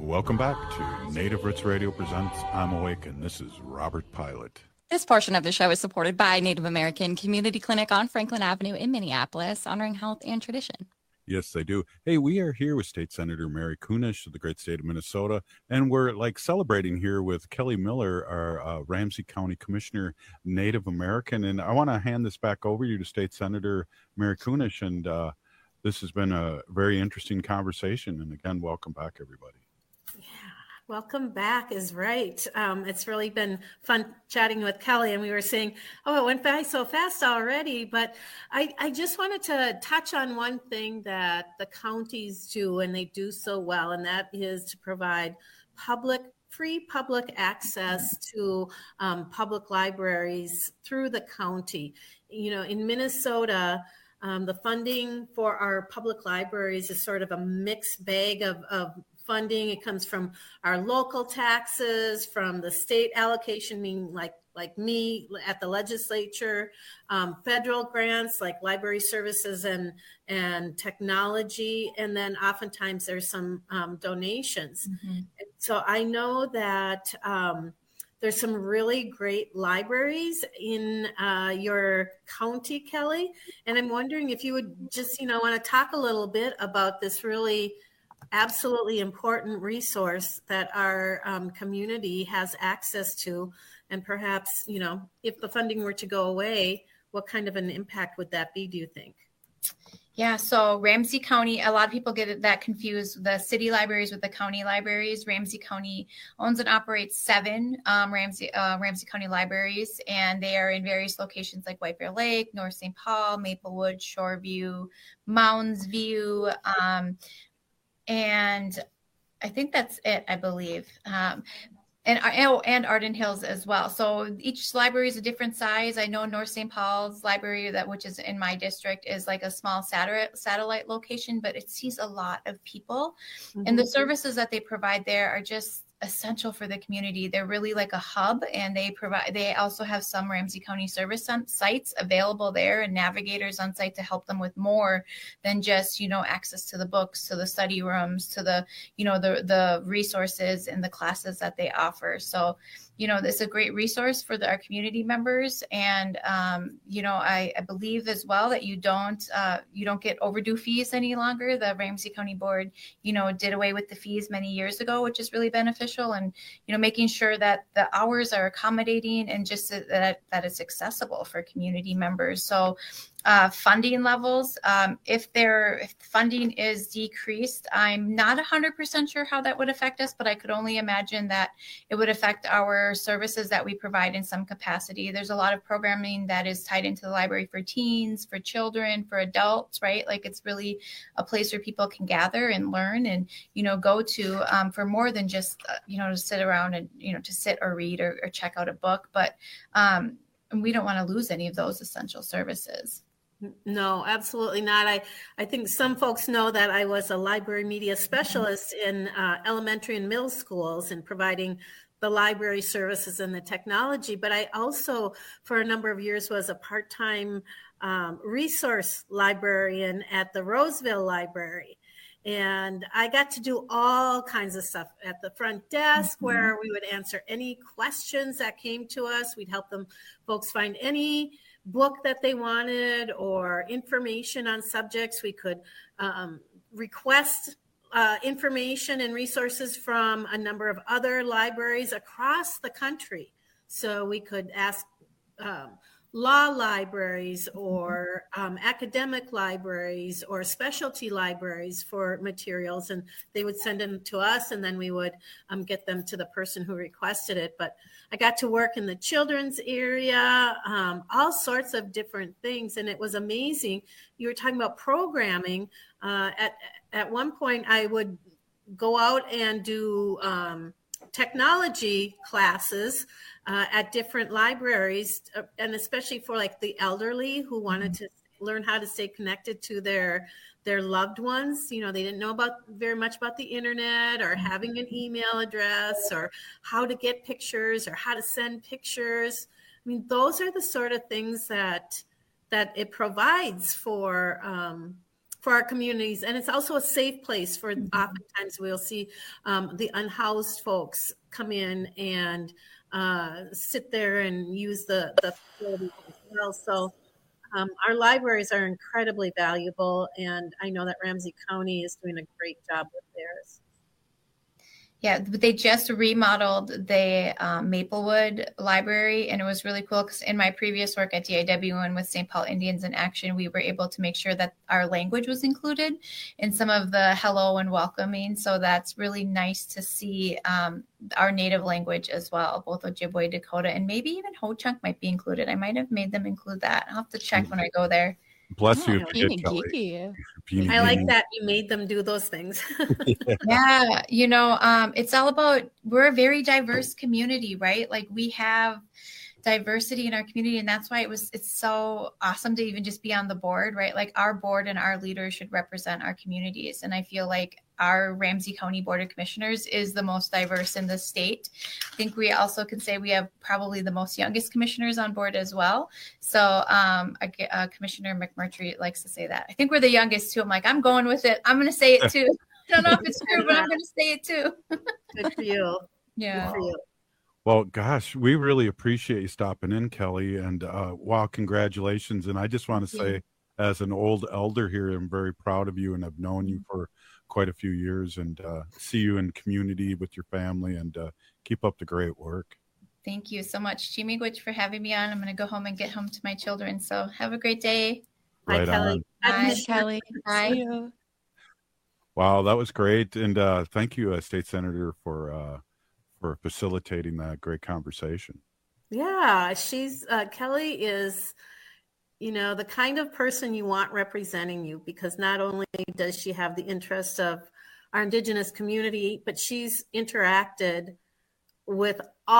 Welcome back to Native Roots Radio presents I'm Awake, and this is Robert Pilot. This portion of the show is supported by Native American Community Clinic on Franklin Avenue in Minneapolis, honoring health and tradition. Yes, they do. Hey, we are here with State Senator Mary Kunesh of the great state of Minnesota, and we're like celebrating here with Kelly Miller, our uh, Ramsey County Commissioner, Native American. And I want to hand this back over to you to State Senator Mary Kunesh, and uh, this has been a very interesting conversation. And again, welcome back, everybody. Welcome back is right. Um, it's really been fun chatting with Kelly, and we were saying, oh, it went by so fast already. But I, I just wanted to touch on one thing that the counties do, and they do so well, and that is to provide public, free public access to um, public libraries through the county. You know, in Minnesota, um, the funding for our public libraries is sort of a mixed bag of, of funding. It comes from our local taxes, from the state allocation, meaning like like me at the legislature, um, federal grants like library services and and technology, and then oftentimes there's some um, donations. Mm-hmm. So I know that um, there's some really great libraries in uh, your county, Kelly, and I'm wondering if you would just, you know, want to talk a little bit about this really absolutely important resource that our um, community has access to, and perhaps, you know, if the funding were to go away, what kind of an impact would that be, do you think? Yeah, so Ramsey County, a lot of people get that confused, the city libraries with the county libraries. Ramsey County owns and operates seven um, Ramsey uh, Ramsey County libraries, and they are in various locations like White Bear Lake, North Saint Paul, Maplewood, Shoreview, Mounds View, um, and I think that's it, I believe. Um, and, oh, and Arden Hills as well. So each library is a different size. I know North Saint Paul's library, that which is in my district, is like a small satellite satellite location, but it sees a lot of people. Mm-hmm. And the services that they provide there are just essential for the community. They're really like a hub, and they provide, they also have some Ramsey County service sites available there and navigators on site to help them with more than just, you know, access to the books, to the study rooms, to the, you know, the, the resources and the classes that they offer. So, you know, this is a great resource for the, our community members. And, um, you know, I, I believe as well that you don't, uh, you don't get overdue fees any longer. The Ramsey County Board, you know, did away with the fees many years ago, which is really beneficial. And, you know, making sure that the hours are accommodating and just that, that it's accessible for community members. So, Uh, funding levels, um, if their if funding is decreased, I'm not one hundred percent sure how that would affect us, but I could only imagine that it would affect our services that we provide in some capacity. There's a lot of programming that is tied into the library for teens, for children, for adults, right? Like it's really a place where people can gather and learn and, you know, go to um, for more than just, uh, you know, to sit around and, you know, to sit or read or, or check out a book. But um, we don't want to lose any of those essential services. No, absolutely not. I, I think some folks know that I was a library media specialist in uh, elementary and middle schools and providing the library services and the technology. But I also, for a number of years, was a part-time um, resource librarian at the Roseville Library. And I got to do all kinds of stuff at the front desk, mm-hmm. where we would answer any questions that came to us. We'd help them folks find any book that they wanted or information on subjects. We could um, request uh, information and resources from a number of other libraries across the country. So we could ask um, law libraries or um, academic libraries or specialty libraries for materials, and they would send them to us, and then we would um, get them to the person who requested it. But I got to work in the children's area, um, all sorts of different things, and it was amazing. You were talking about programming. Uh, at at one point, I would go out and do um, technology classes uh, at different libraries, uh, and especially for like the elderly who wanted to learn how to stay connected to their their loved ones. You know, they didn't know about very much about the internet or having an email address or how to get pictures or how to send pictures. I mean, those are the sort of things that that it provides for um, for our communities. And it's also a safe place for oftentimes we'll see um, the unhoused folks come in and uh, sit there and use the, the facilities as well. So um, our libraries are incredibly valuable. And I know that Ramsey County is doing a great job with theirs. Yeah, they just remodeled the um, Maplewood Library, and it was really cool because in my previous work at D I W and with Saint Paul Indians in Action, we were able to make sure that our language was included in some of the hello and welcoming. So that's really nice to see um, our native language as well, both Ojibwe, Dakota, and maybe even Ho-Chunk might be included. I might have made them include that. I'll have to check when I go there. Bless you. Oh, if you did, Kelly. Beanie I like Beanie. that you made them do those things. Yeah, you know, um, it's all about, we're a very diverse community, right? Like we have diversity in our community, and that's why it was, it's so awesome to even just be on the board, right? Like our board and our leaders should represent our communities. And I feel like our Ramsey County Board of Commissioners is the most diverse in the state. I think we also can say we have probably the most youngest commissioners on board as well. So um, uh, uh, Commissioner McMurtry likes to say that. I think we're the youngest too. I'm like, I'm going with it. I'm going to say it too. I don't know if it's true, but I'm going to say it too. Good for you. Yeah. Good for you. Well, gosh, we really appreciate you stopping in, Kelly. And uh, wow, congratulations. And I just want to say, as an old elder here, I'm very proud of you, and I've known you for quite a few years, and uh, see you in community with your family, and uh, keep up the great work. Thank you so much, Chimigwich, for having me on. I'm going to go home and get home to my children. So have a great day. Right Bye, Kelly. on. Bye, Kelly. Bye. See you. Wow, that was great. And uh, thank you, uh, State Senator, for uh, for facilitating that great conversation. Yeah, she's uh, Kelly is, you know, the kind of person you want representing you, because not only does she have the interests of our Indigenous community, but she's interacted with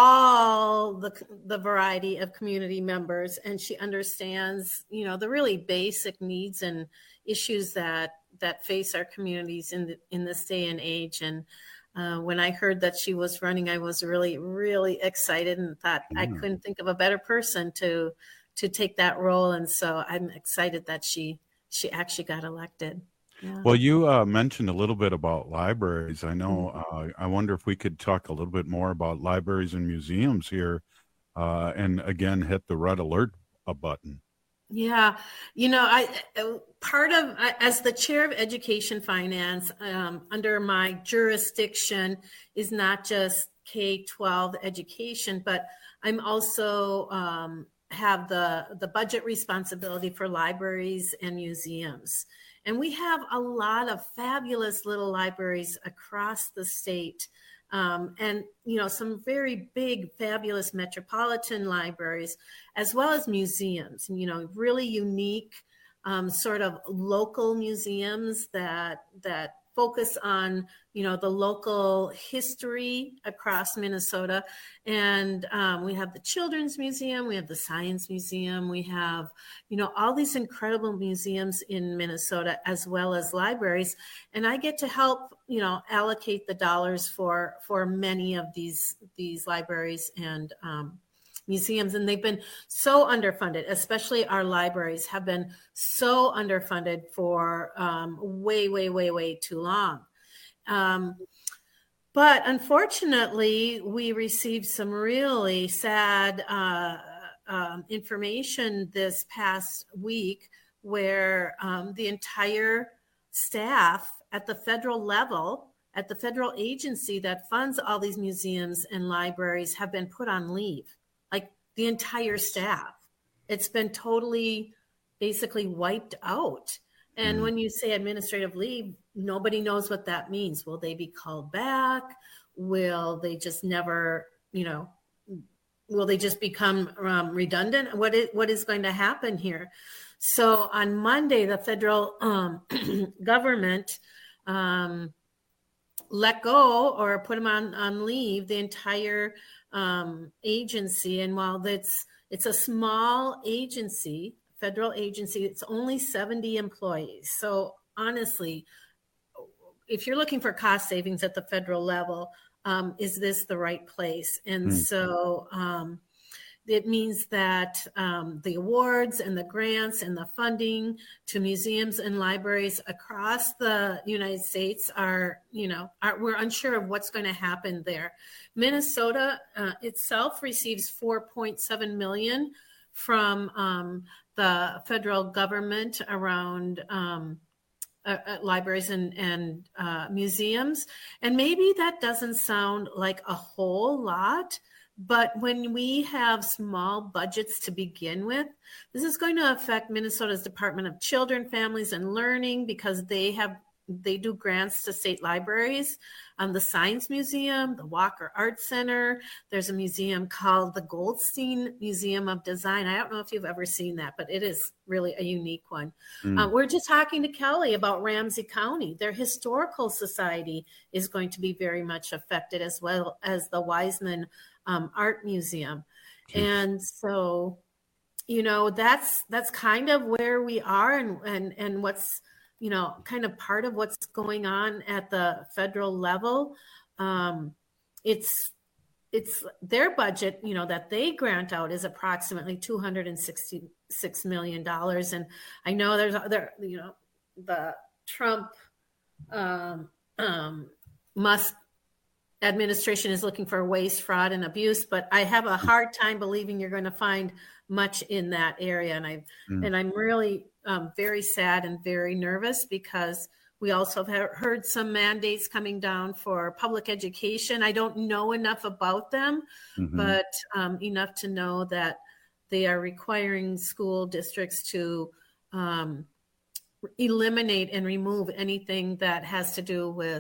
all the the variety of community members, and she understands, you know, the really basic needs and issues that that face our communities in the, in this day and age. And uh, when I heard that she was running, I was really, really excited and thought mm. I couldn't think of a better person to to take that role. And so I'm excited that she she actually got elected. Yeah. Well, you uh, mentioned a little bit about libraries. I know. Uh, I wonder if we could talk a little bit more about libraries and museums here, uh, and again hit the red alert uh, button. Yeah, you know, I part of as the chair of education finance um, under my jurisdiction is not just K twelve education, but I'm also um, have the the budget responsibility for libraries and museums. And we have a lot of fabulous little libraries across the state. Um, and, you know, some very big, fabulous metropolitan libraries, as well as museums, you know, really unique um, sort of local museums that that focus on, you know, the local history across Minnesota. And um, we have the Children's Museum, we have the Science Museum, we have, you know, all these incredible museums in Minnesota, as well as libraries. And I get to help, you know, allocate the dollars for for many of these these libraries and um, museums. And they've been so underfunded, especially our libraries have been so underfunded for um, way, way, way, way too long. Um, but unfortunately, we received some really sad uh, um, information this past week where um, the entire staff at the federal level, at the federal agency that funds all these museums and libraries, have been put on leave. Like the entire staff. It's been totally basically wiped out. And when you say administrative leave, nobody knows what that means. Will they be called back? Will they just never, you know, will they just become um, redundant? What is, what is going to happen here? So on Monday, the federal um, government um, let go or put them on, on leave, the entire um, agency. And while that's, it's a small agency, federal agency, it's only seventy employees. So honestly, if you're looking for cost savings at the federal level, um, is this the right place? And mm. so, um, it means that um, the awards and the grants and the funding to museums and libraries across the United States are, you know, are, we're unsure of what's going to happen there. Minnesota uh, itself receives four point seven million dollars from um, the federal government around um, uh, uh, libraries and, and uh, museums. And maybe that doesn't sound like a whole lot, but when we have small budgets to begin with, this is going to affect Minnesota's Department of Children, Families, and Learning, because they have they do grants to state libraries, um, the Science Museum, the Walker Art Center. There's a museum called the Goldstein Museum of Design. I don't know if you've ever seen that, but it is really a unique one. Mm. Um, we're just talking to Kelly about Ramsey County. Their historical society is going to be very much affected, as well as the Wiseman um, Art Museum. Jeez. And so, you know, that's that's kind of where we are, and and and what's, you know, kind of part of what's going on at the federal level. Um, it's it's their budget, you know, that they grant out is approximately two hundred sixty-six million dollars. And I know there's other, you know, the Trump um, um, Musk administration is looking for waste, fraud, and abuse, but I have a hard time believing you're going to find much in that area. And I mm. and I'm really um, very sad and very nervous, because we also have heard some mandates coming down for public education. I don't know enough about them, mm-hmm. but um, enough to know that they are requiring school districts to um, eliminate and remove anything that has to do with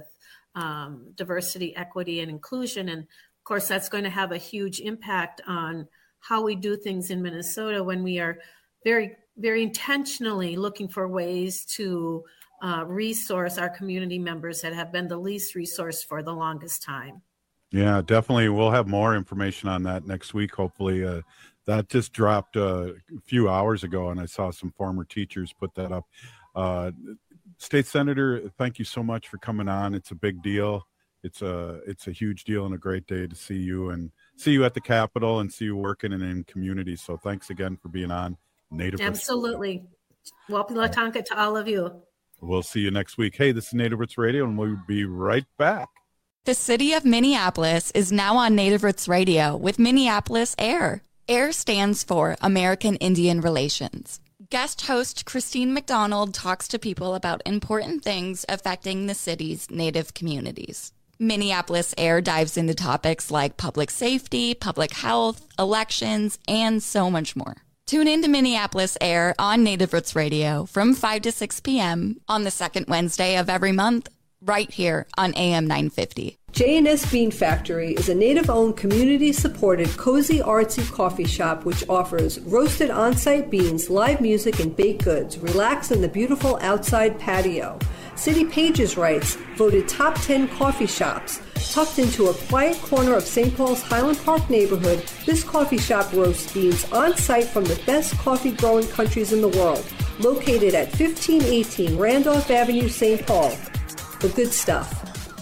um, diversity, equity, and inclusion. And of course, that's going to have a huge impact on how we do things in Minnesota when we are very, very intentionally looking for ways to uh, resource our community members that have been the least resourced for the longest time. Yeah, definitely. We'll have more information on that next week, hopefully. Uh, that just dropped uh, a few hours ago, and I saw some former teachers put that up. Uh, State Senator, thank you so much for coming on. It's a big deal. It's a it's a huge deal and a great day to see you and see you at the Capitol and see you working and in community. So thanks again for being on Native Roots. Absolutely. Wapila Tonka to all of you. We'll see you next week. Hey, this is Native Roots Radio, and we'll be right back. The city of Minneapolis is now on Native Roots Radio with Minneapolis AIR. AIR stands for American Indian Relations. Guest host Christine McDonald talks to people about important things affecting the city's Native communities. Minneapolis AIR dives into topics like public safety, public health, elections, and so much more. Tune in to Minneapolis AIR on Native Roots Radio from five to six p.m. on the second Wednesday of every month, right here on A M nine fifty. J and S Bean Factory is a Native-owned, community-supported, cozy, artsy coffee shop which offers roasted on-site beans, live music, and baked goods. Relax in the beautiful outside patio. City Pages writes, voted top ten coffee shops. Tucked into a quiet corner of Saint Paul's Highland Park neighborhood, this coffee shop roasts beans on-site from the best coffee-growing countries in the world. Located at fifteen eighteen Randolph Avenue, Saint Paul. The good stuff.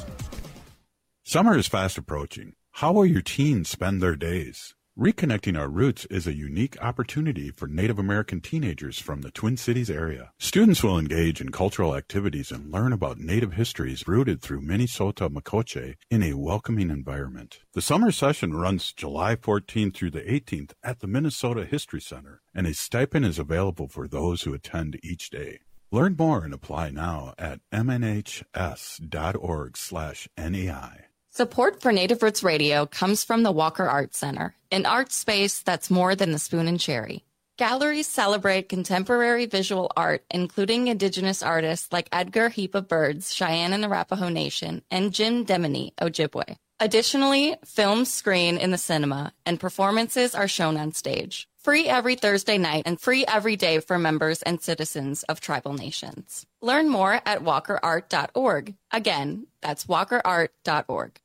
Summer is fast approaching. How will your teens spend their days? Reconnecting Our Roots is a unique opportunity for Native American teenagers from the Twin Cities area. Students will engage in cultural activities and learn about Native histories rooted through Minnesota Makoche in a welcoming environment. The summer session runs July fourteenth through the eighteenth at the Minnesota History Center, and a stipend is available for those who attend each day. Learn more and apply now at m n h s dot org slash N A I. Support for Native Roots Radio comes from the Walker Art Center, an art space that's more than the spoon and cherry. Galleries celebrate contemporary visual art, including Indigenous artists like Edgar Heap of Birds, Cheyenne and Arapaho Nation, and Jim Demini, Ojibwe. Additionally, films screen in the cinema, and performances are shown on stage. Free every Thursday night and free every day for members and citizens of tribal nations. Learn more at walker art dot org. Again, that's walker art dot org.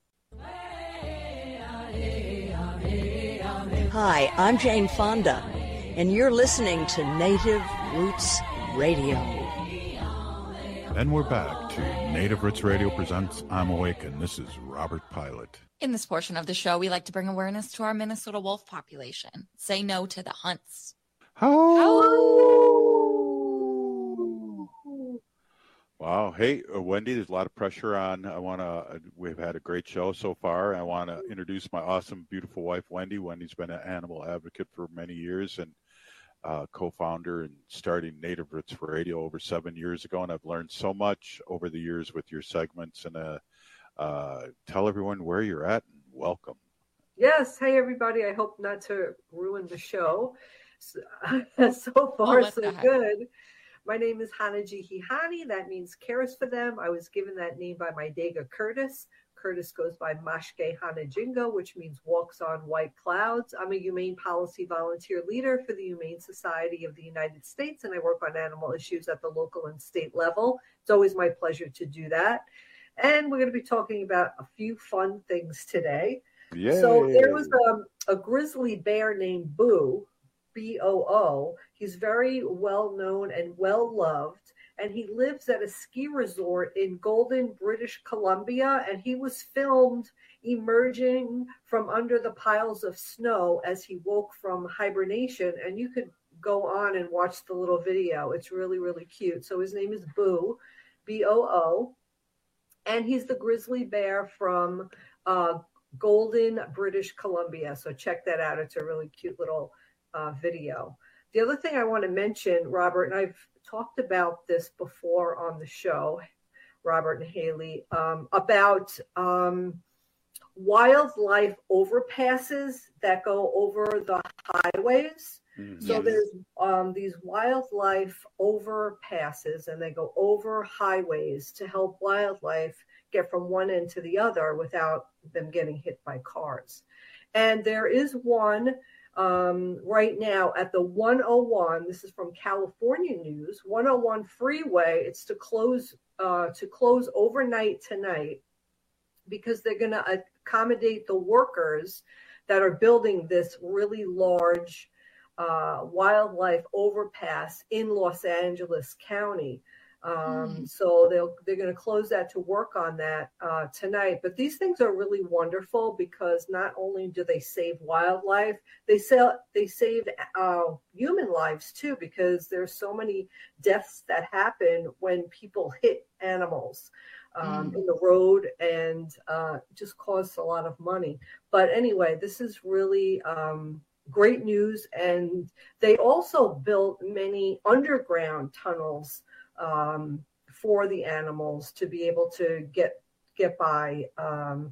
Hi, I'm Jane Fonda, and you're listening to Native Roots Radio. And we're back to Native Roots Radio presents I'm Awakened. This is Robert Pilot. In this portion of the show, we like to bring awareness to our Minnesota wolf population. Say no to the hunts. Wow. Hey, uh, Wendy, there's a lot of pressure on. I want to, uh, we've had a great show so far. I want to introduce my awesome, beautiful wife, Wendy. Wendy's been an animal advocate for many years and uh, co-founder and starting Native Roots Radio over seven years ago. And I've learned so much over the years with your segments. And uh, uh, tell everyone where you're at and welcome. Yes. Hey, everybody. I hope not to ruin the show. So, so far, oh, so good. My name is Hanaji Hihani. That means cares for them. I was given that name by my Dega Curtis. Curtis goes by Mashke Hanajingo, which means walks on white clouds. I'm a humane policy volunteer leader for the Humane Society of the United States, and I work on animal issues at the local and state level. It's always my pleasure to do that. And we're going to be talking about a few fun things today. Yay. So there was a, a grizzly bear named Boo, B O O. He's very well known and well loved, and he lives at a ski resort in Golden, British Columbia, and he was filmed emerging from under the piles of snow as he woke from hibernation, and you could go on and watch the little video. It's really, really cute. So his name is Boo, B O O, and he's the grizzly bear from uh, Golden, British Columbia. So check that out. It's a really cute little uh, video. The other thing I want to mention, Robert, and I've talked about this before on the show, Robert and Haley, um, about um, wildlife overpasses that go over the highways. Mm-hmm. So there's um, these wildlife overpasses, and they go over highways to help wildlife get from one end to the other without them getting hit by cars. And there is one um, right now at the one oh one. This is from California News. one oh one freeway. It's to close uh, to close overnight tonight because they're going to accommodate the workers that are building this really large uh, wildlife overpass in Los Angeles County. Um, mm. So they'll, they're going to close that to work on that uh, tonight. But these things are really wonderful because not only do they save wildlife, they sell, they save uh, human lives too, because there's so many deaths that happen when people hit animals um, mm. in the road and uh, just costs a lot of money. But anyway, this is really um, great news. And they also built many underground tunnels Um, for the animals to be able to get get by um,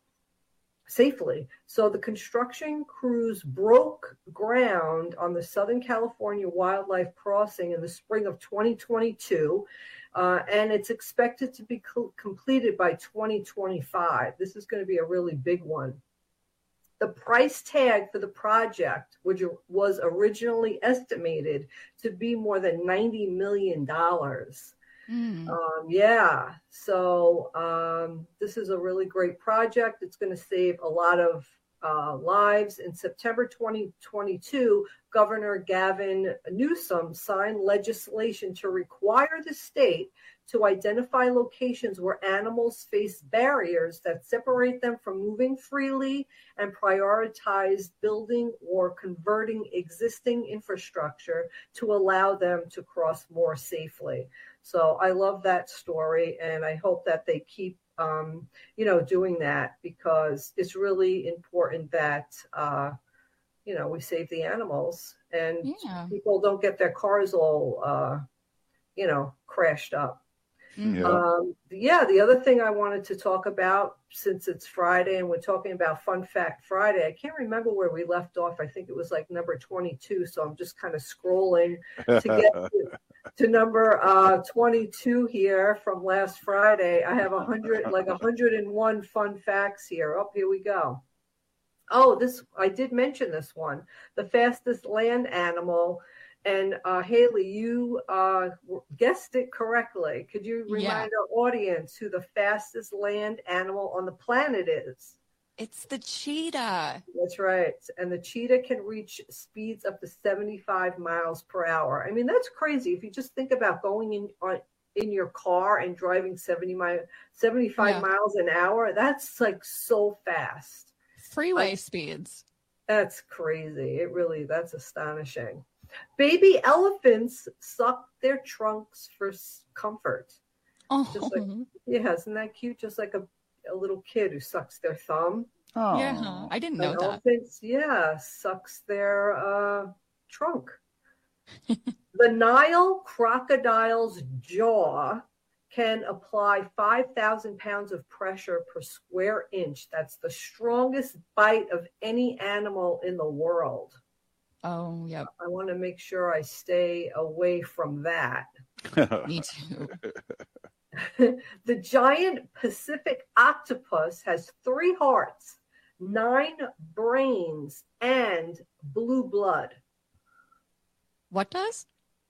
safely. So the construction crews broke ground on the Southern California Wildlife Crossing in the spring of twenty twenty-two, uh, and it's expected to be co- completed by twenty twenty-five. This is going to be a really big one. The price tag for the project, which was originally estimated to be more than ninety million dollars. Mm. Um, yeah, so um, this is a really great project. It's going to save a lot of uh, lives. In September twenty twenty-two, Governor Gavin Newsom signed legislation to require the state to identify locations where animals face barriers that separate them from moving freely and prioritize building or converting existing infrastructure to allow them to cross more safely. So I love that story, and I hope that they keep, um, you know, doing that because it's really important that, uh, you know, we save the animals and yeah. people don't get their cars all, uh, you know, crashed up. Yeah. Um, yeah, the other thing I wanted to talk about, since it's Friday and we're talking about Fun Fact Friday, I can't remember where we left off. I think it was like number twenty-two. So I'm just kind of scrolling to get to, to number uh, twenty-two here from last Friday. I have a hundred, like one hundred one fun facts here. Oh, here we go. Oh, this, I did mention this one, the fastest land animal. And uh, Haley, you uh, guessed it correctly. Could you remind yeah. our audience who the fastest land animal on the planet is? It's the cheetah. That's right. And the cheetah can reach speeds up to seventy-five miles per hour. I mean, that's crazy. If you just think about going in on in your car and driving seventy mi- seventy-five Yeah. miles an hour. That's like so fast. Freeway Like, speeds. That's crazy. It really, that's astonishing. Baby elephants suck their trunks for s- comfort. Oh, Just like, yeah, isn't that cute? Just like a, a little kid who sucks their thumb. Oh. yeah. I didn't know And that. elephants, yeah, sucks their uh, trunk. The Nile crocodile's jaw can apply five thousand pounds of pressure per square inch. That's the strongest bite of any animal in the world. Oh, yep. I want to make sure I stay away from that. Me too. The giant Pacific octopus has three hearts, nine brains, and blue blood. What does?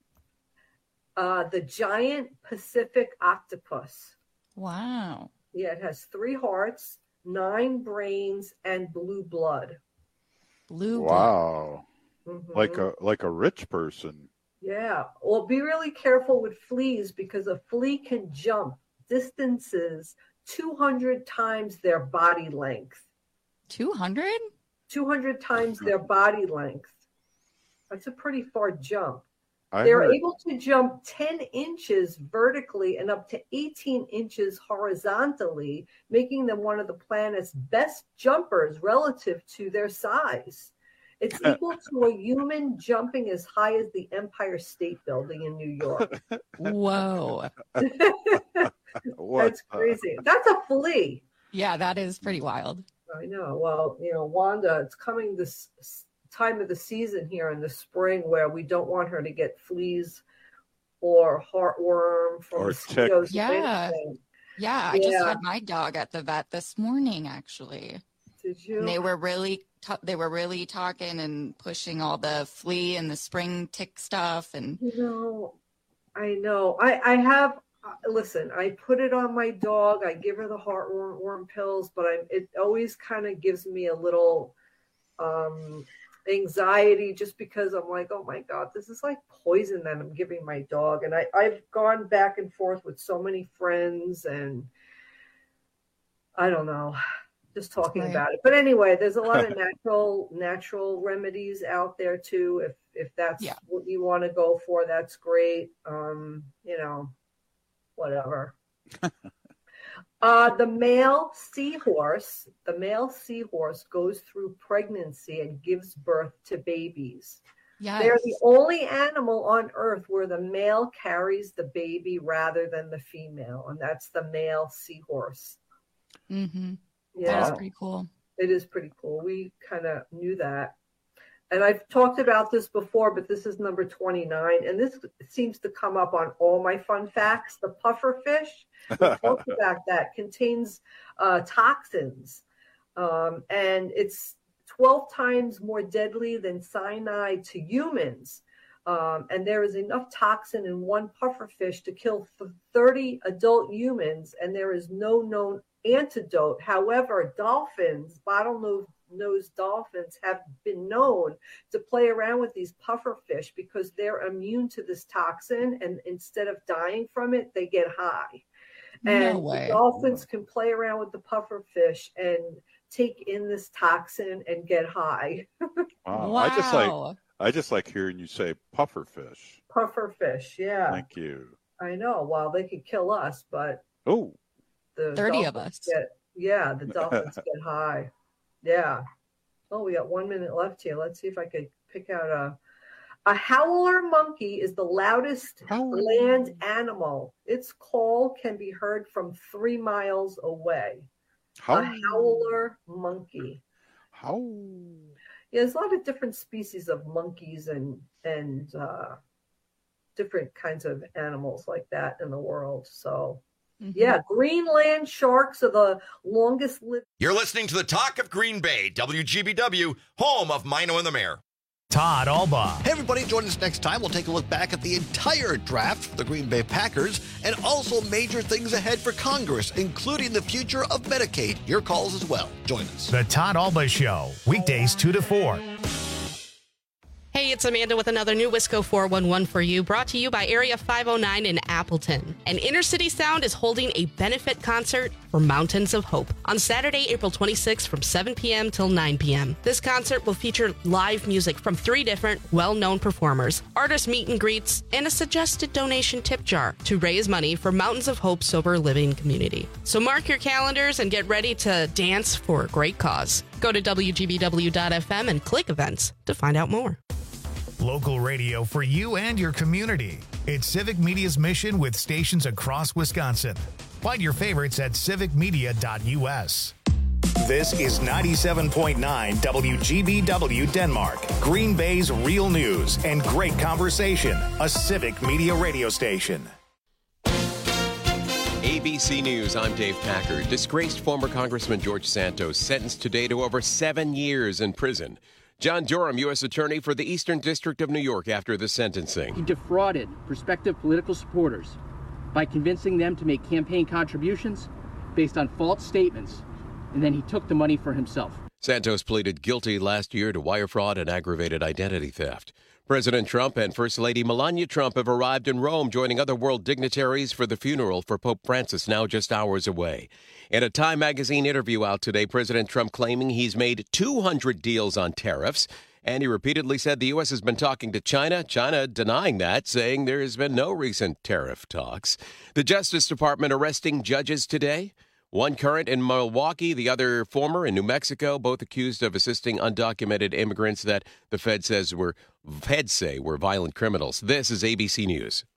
Uh, the giant Pacific octopus. Wow. Yeah, it has three hearts, nine brains, and blue blood. Blue Wow. Mhm. Like a like a rich person. Yeah. Well, be really careful with fleas because a flea can jump distances two hundred times their body length. two hundred? two hundred times their body length. That's a pretty far jump. I They're heard- able to jump ten inches vertically and up to eighteen inches horizontally, making them one of the planet's best jumpers relative to their size. It's equal to a human jumping as high as the Empire State Building in New York. Whoa. What That's crazy. That's a flea. Yeah, that is pretty wild. I know. Well, you know, Wanda, it's coming this s- time of the season here in the spring where we don't want her to get fleas or heartworm from Or mosquitoes. ticks. or Yeah. anything. Yeah, I just Yeah. had my dog at the vet this morning, actually. Did you? And they were really, t- they were really talking and pushing all the flea and the spring tick stuff, and You know, I know. I, I have, uh, listen, I put it on my dog. I give her the heartworm worm pills, but I, it always kind of gives me a little um, anxiety just because I'm like, oh my God, this is like poison that I'm giving my dog. And I, I've gone back and forth with so many friends and I don't know, just talking Right. about it. But anyway, there's a lot of natural natural remedies out there too. If if that's Yeah. what you want to go for, that's great. Um, you know, whatever. uh, the male seahorse, the male seahorse goes through pregnancy and gives birth to babies. They're the yes. only animal on earth where the male carries the baby rather than the female, and that's the male seahorse. Mm-hmm. Yeah. That is pretty cool. It is pretty cool. We kind of knew that. And I've talked about this before, but this is number twenty-nine. And this seems to come up on all my fun facts. The pufferfish, we talked about that, contains uh, toxins. Um, and it's twelve times more deadly than cyanide to humans. Um, and there is enough toxin in one pufferfish to kill thirty adult humans. And there is no known antidote. However, dolphins, bottlenose dolphins, have been known to play around with these pufferfish because they're immune to this toxin, and instead of dying from it, they get high. And No way. the dolphins can play around with the pufferfish and take in this toxin and get high. Wow. I just like Wow. I just like hearing you say pufferfish. Pufferfish, yeah. Thank you. I know. Well, they could kill us, but Oh, the thirty of dolphins us. Get, yeah, the dolphins get high. Yeah. Oh, we got one minute left here. Let's see if I could pick out a. A howler monkey is the loudest land animal. Its call can be heard from three miles away. How? A howler monkey. How? Yeah, there's a lot of different species of monkeys and and uh, different kinds of animals like that in the world. So, yeah, Greenland sharks are the longest living. You're listening to the Talk of Green Bay, W G B W, home of Mino and the Mayor. Todd Alba. Hey, everybody, join us next time. We'll take a look back at the entire draft for the Green Bay Packers and also major things ahead for Congress, including the future of Medicaid. Your calls as well. Join us. The Todd Alba Show, weekdays two to four. Hey, Hey, it's Amanda with another new Wisco four one one for you, brought to you by Area five oh nine in Appleton. And Inner City Sound is holding a benefit concert for Mountains of Hope on Saturday, April twenty-sixth from seven p.m. till nine p.m. This concert will feature live music from three different well-known performers, artist meet and greets, and a suggested donation tip jar to raise money for Mountains of Hope Sober Living Community. So mark your calendars and get ready to dance for a great cause. Go to W G B W dot F M and click events to find out more. Local radio for you and your community. It's Civic Media's mission with stations across Wisconsin. Find your favorites at civic media dot U S. This is ninety-seven point nine W G B W Denmark, Green Bay's real news and great conversation, a Civic Media radio station. A B C News, I'm Dave Packard. Disgraced former Congressman George Santos sentenced today to over seven years in prison. John Durham, U S Attorney for the Eastern District of New York, after the sentencing. He defrauded prospective political supporters by convincing them to make campaign contributions based on false statements, and then he took the money for himself. Santos pleaded guilty last year to wire fraud and aggravated identity theft. President Trump and First Lady Melania Trump have arrived in Rome, joining other world dignitaries for the funeral for Pope Francis, now just hours away. In a Time magazine interview out today, President Trump claiming he's made two hundred deals on tariffs, and he repeatedly said the U S has been talking to China. China denying that, saying there has been no recent tariff talks. The Justice Department arresting judges today. One current in Milwaukee, the other former in New Mexico, both accused of assisting undocumented immigrants that the Fed says were Feds say were violent criminals. This is A B C News.